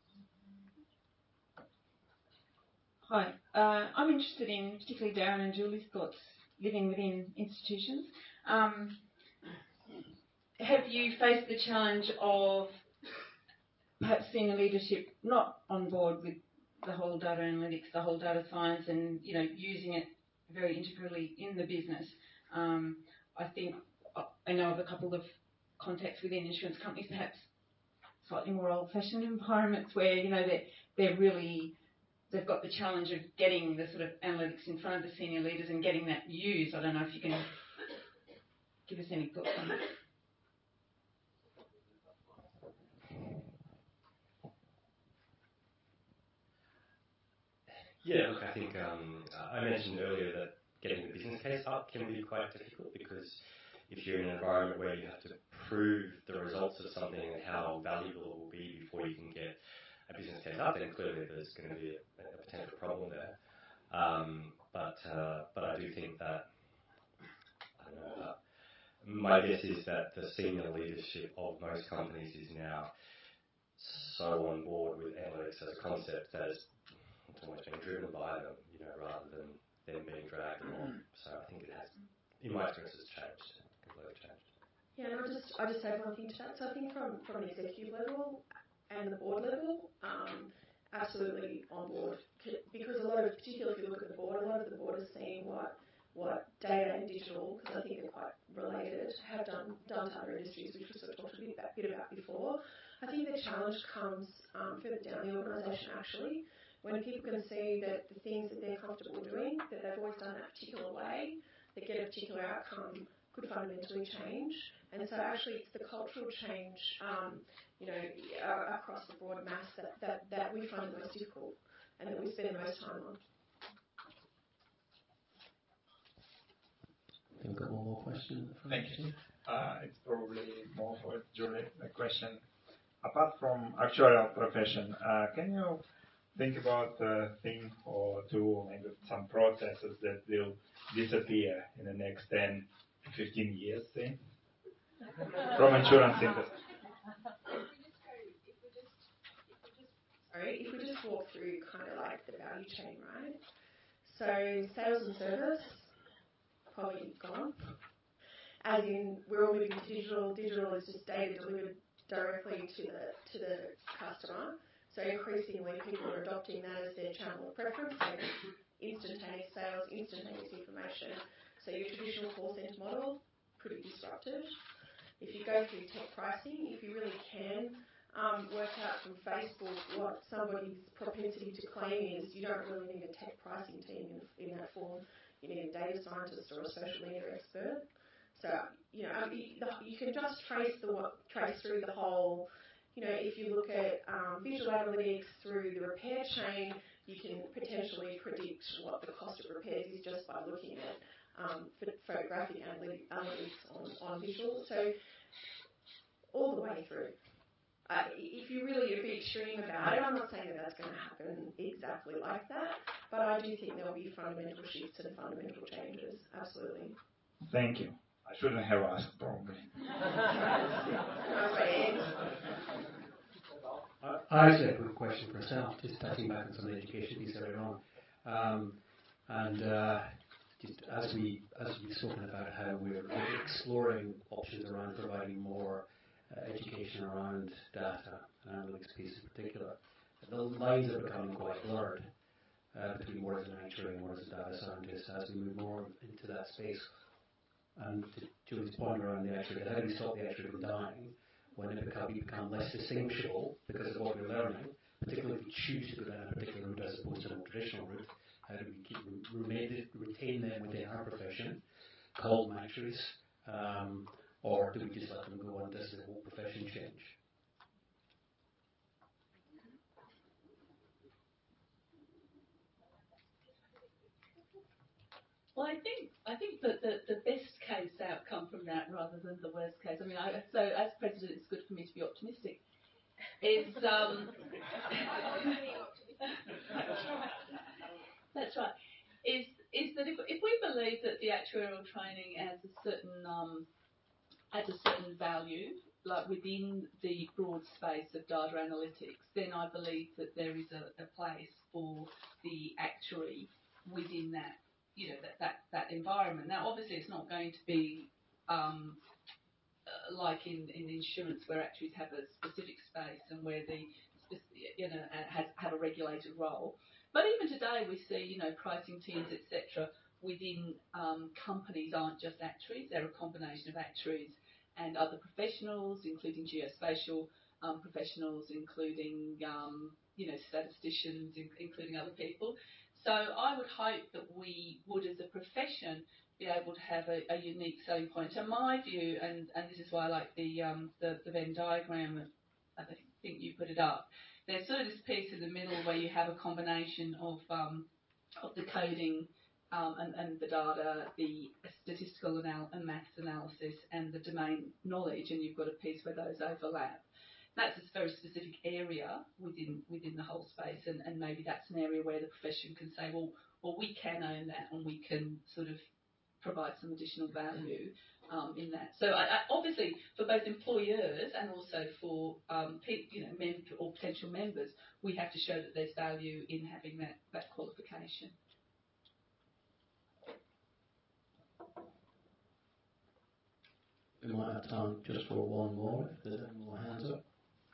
Hi, uh, I'm interested in particularly Darren and Julie's thoughts living within institutions. Um, have you faced the challenge of perhaps senior leadership not on board with the whole data analytics, the whole data science, and you know using it very integrally in the business? Um, I think I know of a couple of contacts within insurance companies, perhaps slightly more old-fashioned environments where you know they're they're really they've got the challenge of getting the sort of analytics in front of the senior leaders and getting that used. I don't know if you can give us any thoughts on that. Yeah, look, I think um, I mentioned earlier that getting the business case up can be quite difficult, because if you're in an environment where you have to prove the results of something and how valuable it will be before you can get a business case up, then clearly there's going to be a, a potential problem there. Um, but uh, but I do think that, I don't know, uh, my guess is that the senior leadership of most companies is now so on board with analytics as a concept that it's almost being driven by them, you know, rather than them being dragged along. So I think it has, in my experience, it's changed, completely changed. Yeah, and I'll just, I'll just add one thing to that. So I think from, from an executive level and the board level, um, absolutely on board. Because a lot of, particularly if you look at the board, a lot of the board is seeing what what data and digital, because I think they're quite related, have done done to other industries, which we sort of talked a bit about, bit about before. I think the challenge comes um, further down the organisation actually, when people can see that the things that they're comfortable doing, that they've always done that particular way, that get a particular outcome, could fundamentally change. And so actually it's the cultural change, um, you know, uh, across the broad mass that, that, that we find the most difficult and that we spend the most time on. I think we've got one more question. Thank you. Uh, it's probably more for Julie, the question. Apart from actuarial profession, uh, can you think about a thing or two, maybe some processes that will disappear in the next ten to fifteen years, say, from insurance industry? Sorry, if we just walk through kind of like the value chain, right? So sales and service, probably gone. As in, we're all moving to digital. Digital is just data delivered directly to the to the customer. So increasingly, people are adopting that as their channel of preference. So instantaneous sales, instantaneous information. So your traditional call centre model, pretty disrupted. If you go through tech pricing, if you really can um, work out from Facebook what somebody's propensity to claim is, you don't really need a tech pricing team in, in that form. You need a data scientist or a social media expert. So, you know, um, you, the, you can just trace the trace through the whole. You know, if you look at um, visual analytics through the repair chain, you can potentially predict what the cost of repairs is just by looking at um, photographic analytics on, on visual. So, all the way through. Uh, if you really are a bit extreme about it, I'm not saying that that's going to happen exactly like that, But I do think there will be fundamental shifts and fundamental changes, absolutely. Thank you. I shouldn't have asked, probably. I actually have a question for myself, just touching back on some of the education piece earlier on. Um, and uh, just as, we, as we've spoken about how we're exploring options around providing more uh, education around data and analytics piece in particular, the lines are becoming quite blurred uh, between what is an actuary and what is a data scientist as we move more into that space. And to Julie's point around the actuary, how do we stop the actuary from dying when it become, we become less distinguishable because of what we're learning, particularly if we choose to go down a particular route as opposed to a more traditional route? How do we keep remain, retain them within our profession, call them actuaries, um, or do we just let them go and does the whole profession change? Well, I think I think that the, the best case outcome from that, rather than the worst case. I mean, I, so as president, it's good for me to be optimistic. Is um, that's right. Is is that if, if we believe that the actuarial training has a certain um, has a certain value, like within the broad space of data analytics, then I believe that there is a, a place for the actuary within that. You know, that, that, that environment. Now, obviously, it's not going to be um, uh, like in, in insurance where actuaries have a specific space and where the, you know, has, have a regulated role. But even today, we see, you know, pricing teams, et cetera, within um, companies aren't just actuaries. They're a combination of actuaries and other professionals, including geospatial um, professionals, including, um, you know, statisticians, in, including other people. So I would hope that we would, as a profession, be able to have a, a unique selling point. And my view, and, and this is why I like the, um, the the Venn diagram, I think you put it up. There's sort of this piece in the middle where you have a combination of um, of the coding um, and, and the data, the statistical anal- and maths analysis, and the domain knowledge, and you've got a piece where those overlap. That's a very specific area within within the whole space, and, and maybe that's an area where the profession can say, well, well, we can own that, and we can sort of provide some additional value um, in that. So, I, I, obviously, for both employers and also for um, pe- you know, mem- or potential members, we have to show that there's value in having that, that qualification. We might have time just for one more, if there's any more hands up.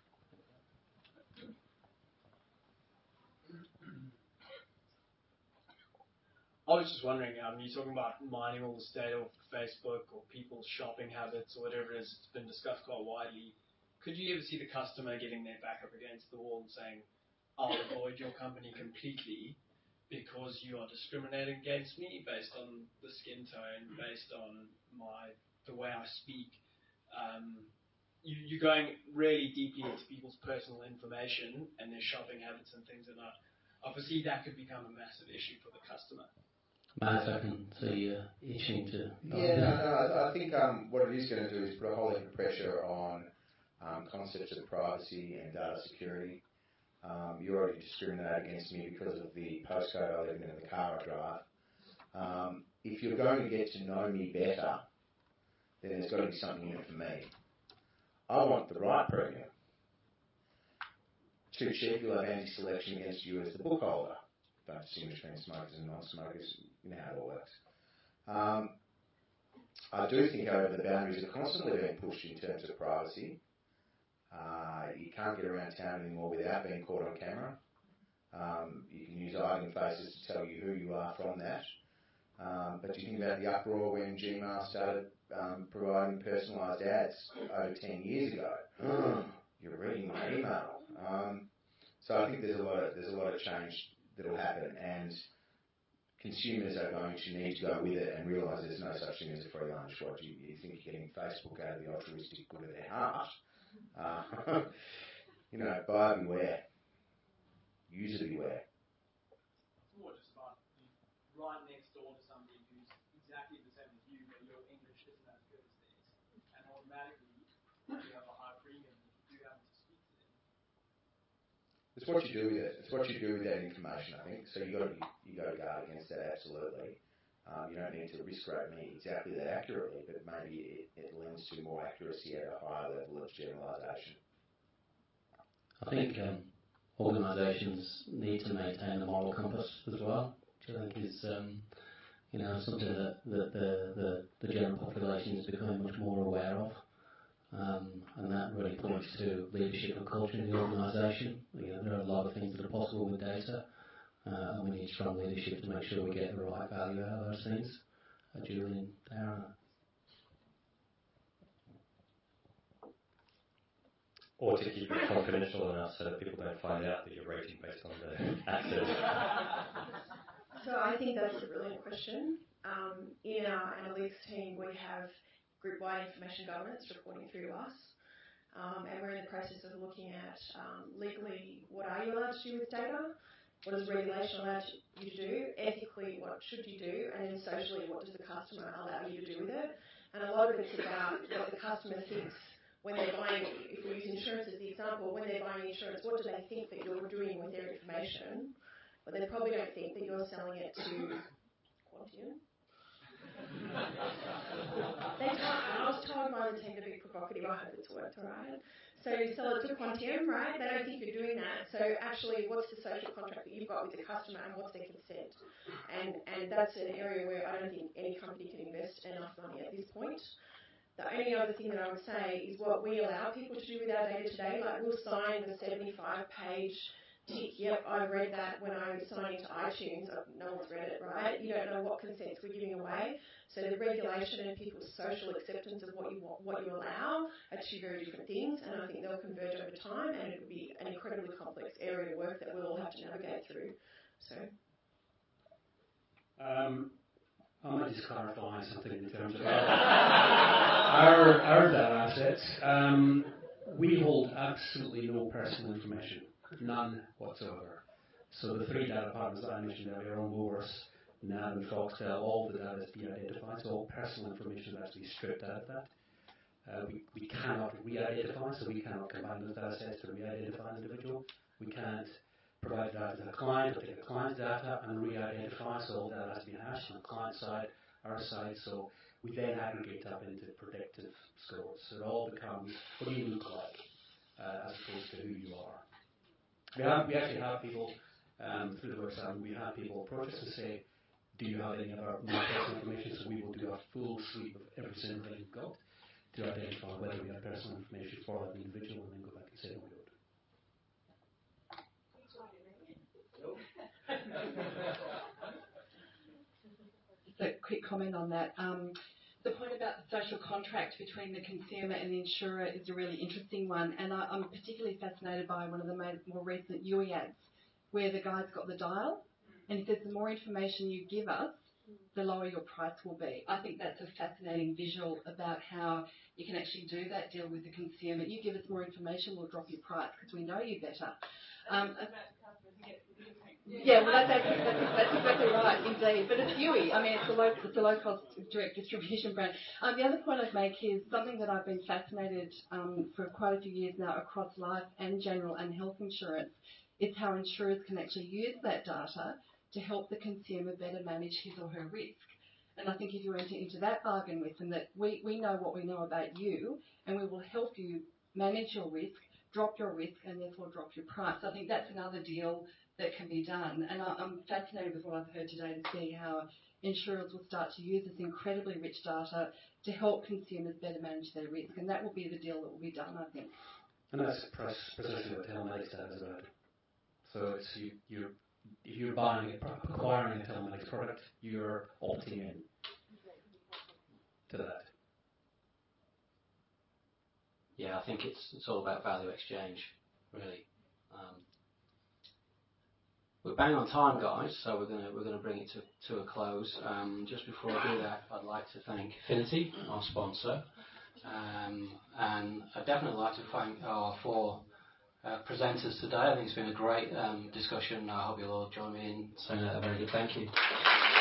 I was just wondering, um, you're talking about mining all this data off Facebook or people's shopping habits or whatever it is, it's been discussed quite widely. Could you ever see the customer getting their back up against the wall and saying, I'll avoid your company completely because you are discriminating against me based on the skin tone, based on my the way I speak? Um, you, you're going really deeply into people's personal information and their shopping habits and things like that. Obviously, that could become a massive issue for the customer. Matt, I can see you itching to... Yeah, no, no, I think um, what it is going to do is put a whole heap of pressure on um, concepts of privacy and data security. Um, you already discriminate against me because of the postcode I live in and the car I drive. Um, if you're going to get to know me better, then there's got to be something in it for me. I want the right premium. Too cheap, you'll have anti-selection against you as the book holder. Don't distinguish between smokers and non-smokers, you know how it all works. Um, I do think, however, the boundaries are constantly being pushed in terms of privacy. Uh, you can't get around town anymore without being caught on camera. Um, you can use hiding faces to tell you who you are from that. Um, but you think about the uproar when Gmail started um, providing personalised ads over ten years ago. You're reading my email. Um, so I think there's a lot of there's a lot of change that will happen, and consumers are going to need to go with it and realise there's no such thing as a free lunch. What you, you think you're getting Facebook out of the altruistic good of their heart? Uh, you know, buyer beware, user beware. It's more just about you're right next door to somebody who's exactly the same as you, but your English isn't as good as theirs, and automatically you have a high premium if you do happen to speak to them. It's it's what you do with it. It's what you do with that information, I think. So you got to you got to guard against that absolutely. Um, you don't need to risk rate me exactly that accurately, but maybe it, it lends to more accuracy at a higher level of generalisation. I think um, organisations need to maintain a moral compass as well, which I think is um, you know something that, that the, the the general population is becoming much more aware of. Um, and that really points to leadership and culture in the organisation. You know, there are a lot of things that are possible with data, uh, and we need strong leadership to make sure we get the right value out of those things. Uh, Julian, Darren. Or to keep it confidential enough so that people don't find out that you're rating based on the access. So I think that's a brilliant question. Um, in our analytics team, we have group-wide information governance reporting through to us. Um, and we're in the process of looking at um, legally what are you allowed to do with data, what is regulation allowed you to do, ethically what should you do, and then socially what does the customer allow you to do with it. And a lot of it's about what the customer thinks when they're buying, if we use insurance as the example, when they're buying insurance, what do they think that you're doing with their information? But they probably don't think that you're selling it to Quantium. They told, I was told by the team to be provocative. I hope it's worked, all right? So sell it to Quantium, right? They don't think you're doing that. So actually, what's the social contract that you've got with the customer, and what's their consent? And and that's an area where I don't think any company can invest enough money at this point. The only other thing that I would say is what we allow people to do with our data today. Like we'll sign the seventy-five page tick, yep, I read that when I was signing to iTunes. No one's read it, right? You don't know what consents we're giving away. So the regulation and people's social acceptance of what you what you allow are two very different things, and I think they'll converge over time, and it will be an incredibly complex area of work that we'll all have to navigate through. So, um, I might just clarify something in terms of our our data assets. Um, we hold absolutely no personal information. None whatsoever. So the three data partners that I mentioned earlier on Boris, N A B and Foxtel, all the data is de-identified, so all personal information is actually stripped out of that. Uh, we, we cannot re-identify, so we cannot combine those data sets to re-identify an individual. We can't provide data to the client or take the client's data and re-identify, so all data has to be hashed on the client side, our side, so we then aggregate up into predictive scores. So it all becomes what do you look like uh, as opposed to who you are. We, have, we actually have people, um, through the website, we have people approach us and say, do you have any of our more personal information? So we will do a full sweep of every single thing we've got to identify whether we have personal information for that individual and then go back and say, no, we don't. Just a quick comment on that. Um, the point about the social contract between the consumer and the insurer is a really interesting one, and I, I'm particularly fascinated by one of the more recent U I ads where the guy's got the dial and he says the more information you give us, the lower your price will be. I think that's a fascinating visual about how you can actually do that deal with the consumer. You give us more information, we'll drop your price because we know you better. Um, Yeah, well, that's, that's, that's, that's exactly right, indeed. But it's U I. I mean, it's a low, it's a low-cost direct distribution brand. Um, the other point I'd make is something that I've been fascinated um, for quite a few years now across life and general and health insurance is how insurers can actually use that data to help the consumer better manage his or her risk. And I think if you enter into that bargain with them, that we, we know what we know about you, and we will help you manage your risk, drop your risk, and therefore drop your price. I think that's another deal that can be done. And I, I'm fascinated with what I've heard today to see how insurers will start to use this incredibly rich data to help consumers better manage their risk. And that will be the deal that will be done, I think. And that's precisely what telematics data is about. So it's you, you're, if you're buying, a, acquiring a telematics product, you're opting in to that. Yeah, I think it's it's all about value exchange, really. Um, we're bang on time, guys, so we're gonna we're gonna bring it to to a close. Um, just before I do that, I'd like to thank Finity, our sponsor, um, and I'd definitely like to thank our four uh, presenters today. I think it's been a great um, discussion. I hope you'll all join me in saying a very good thank you.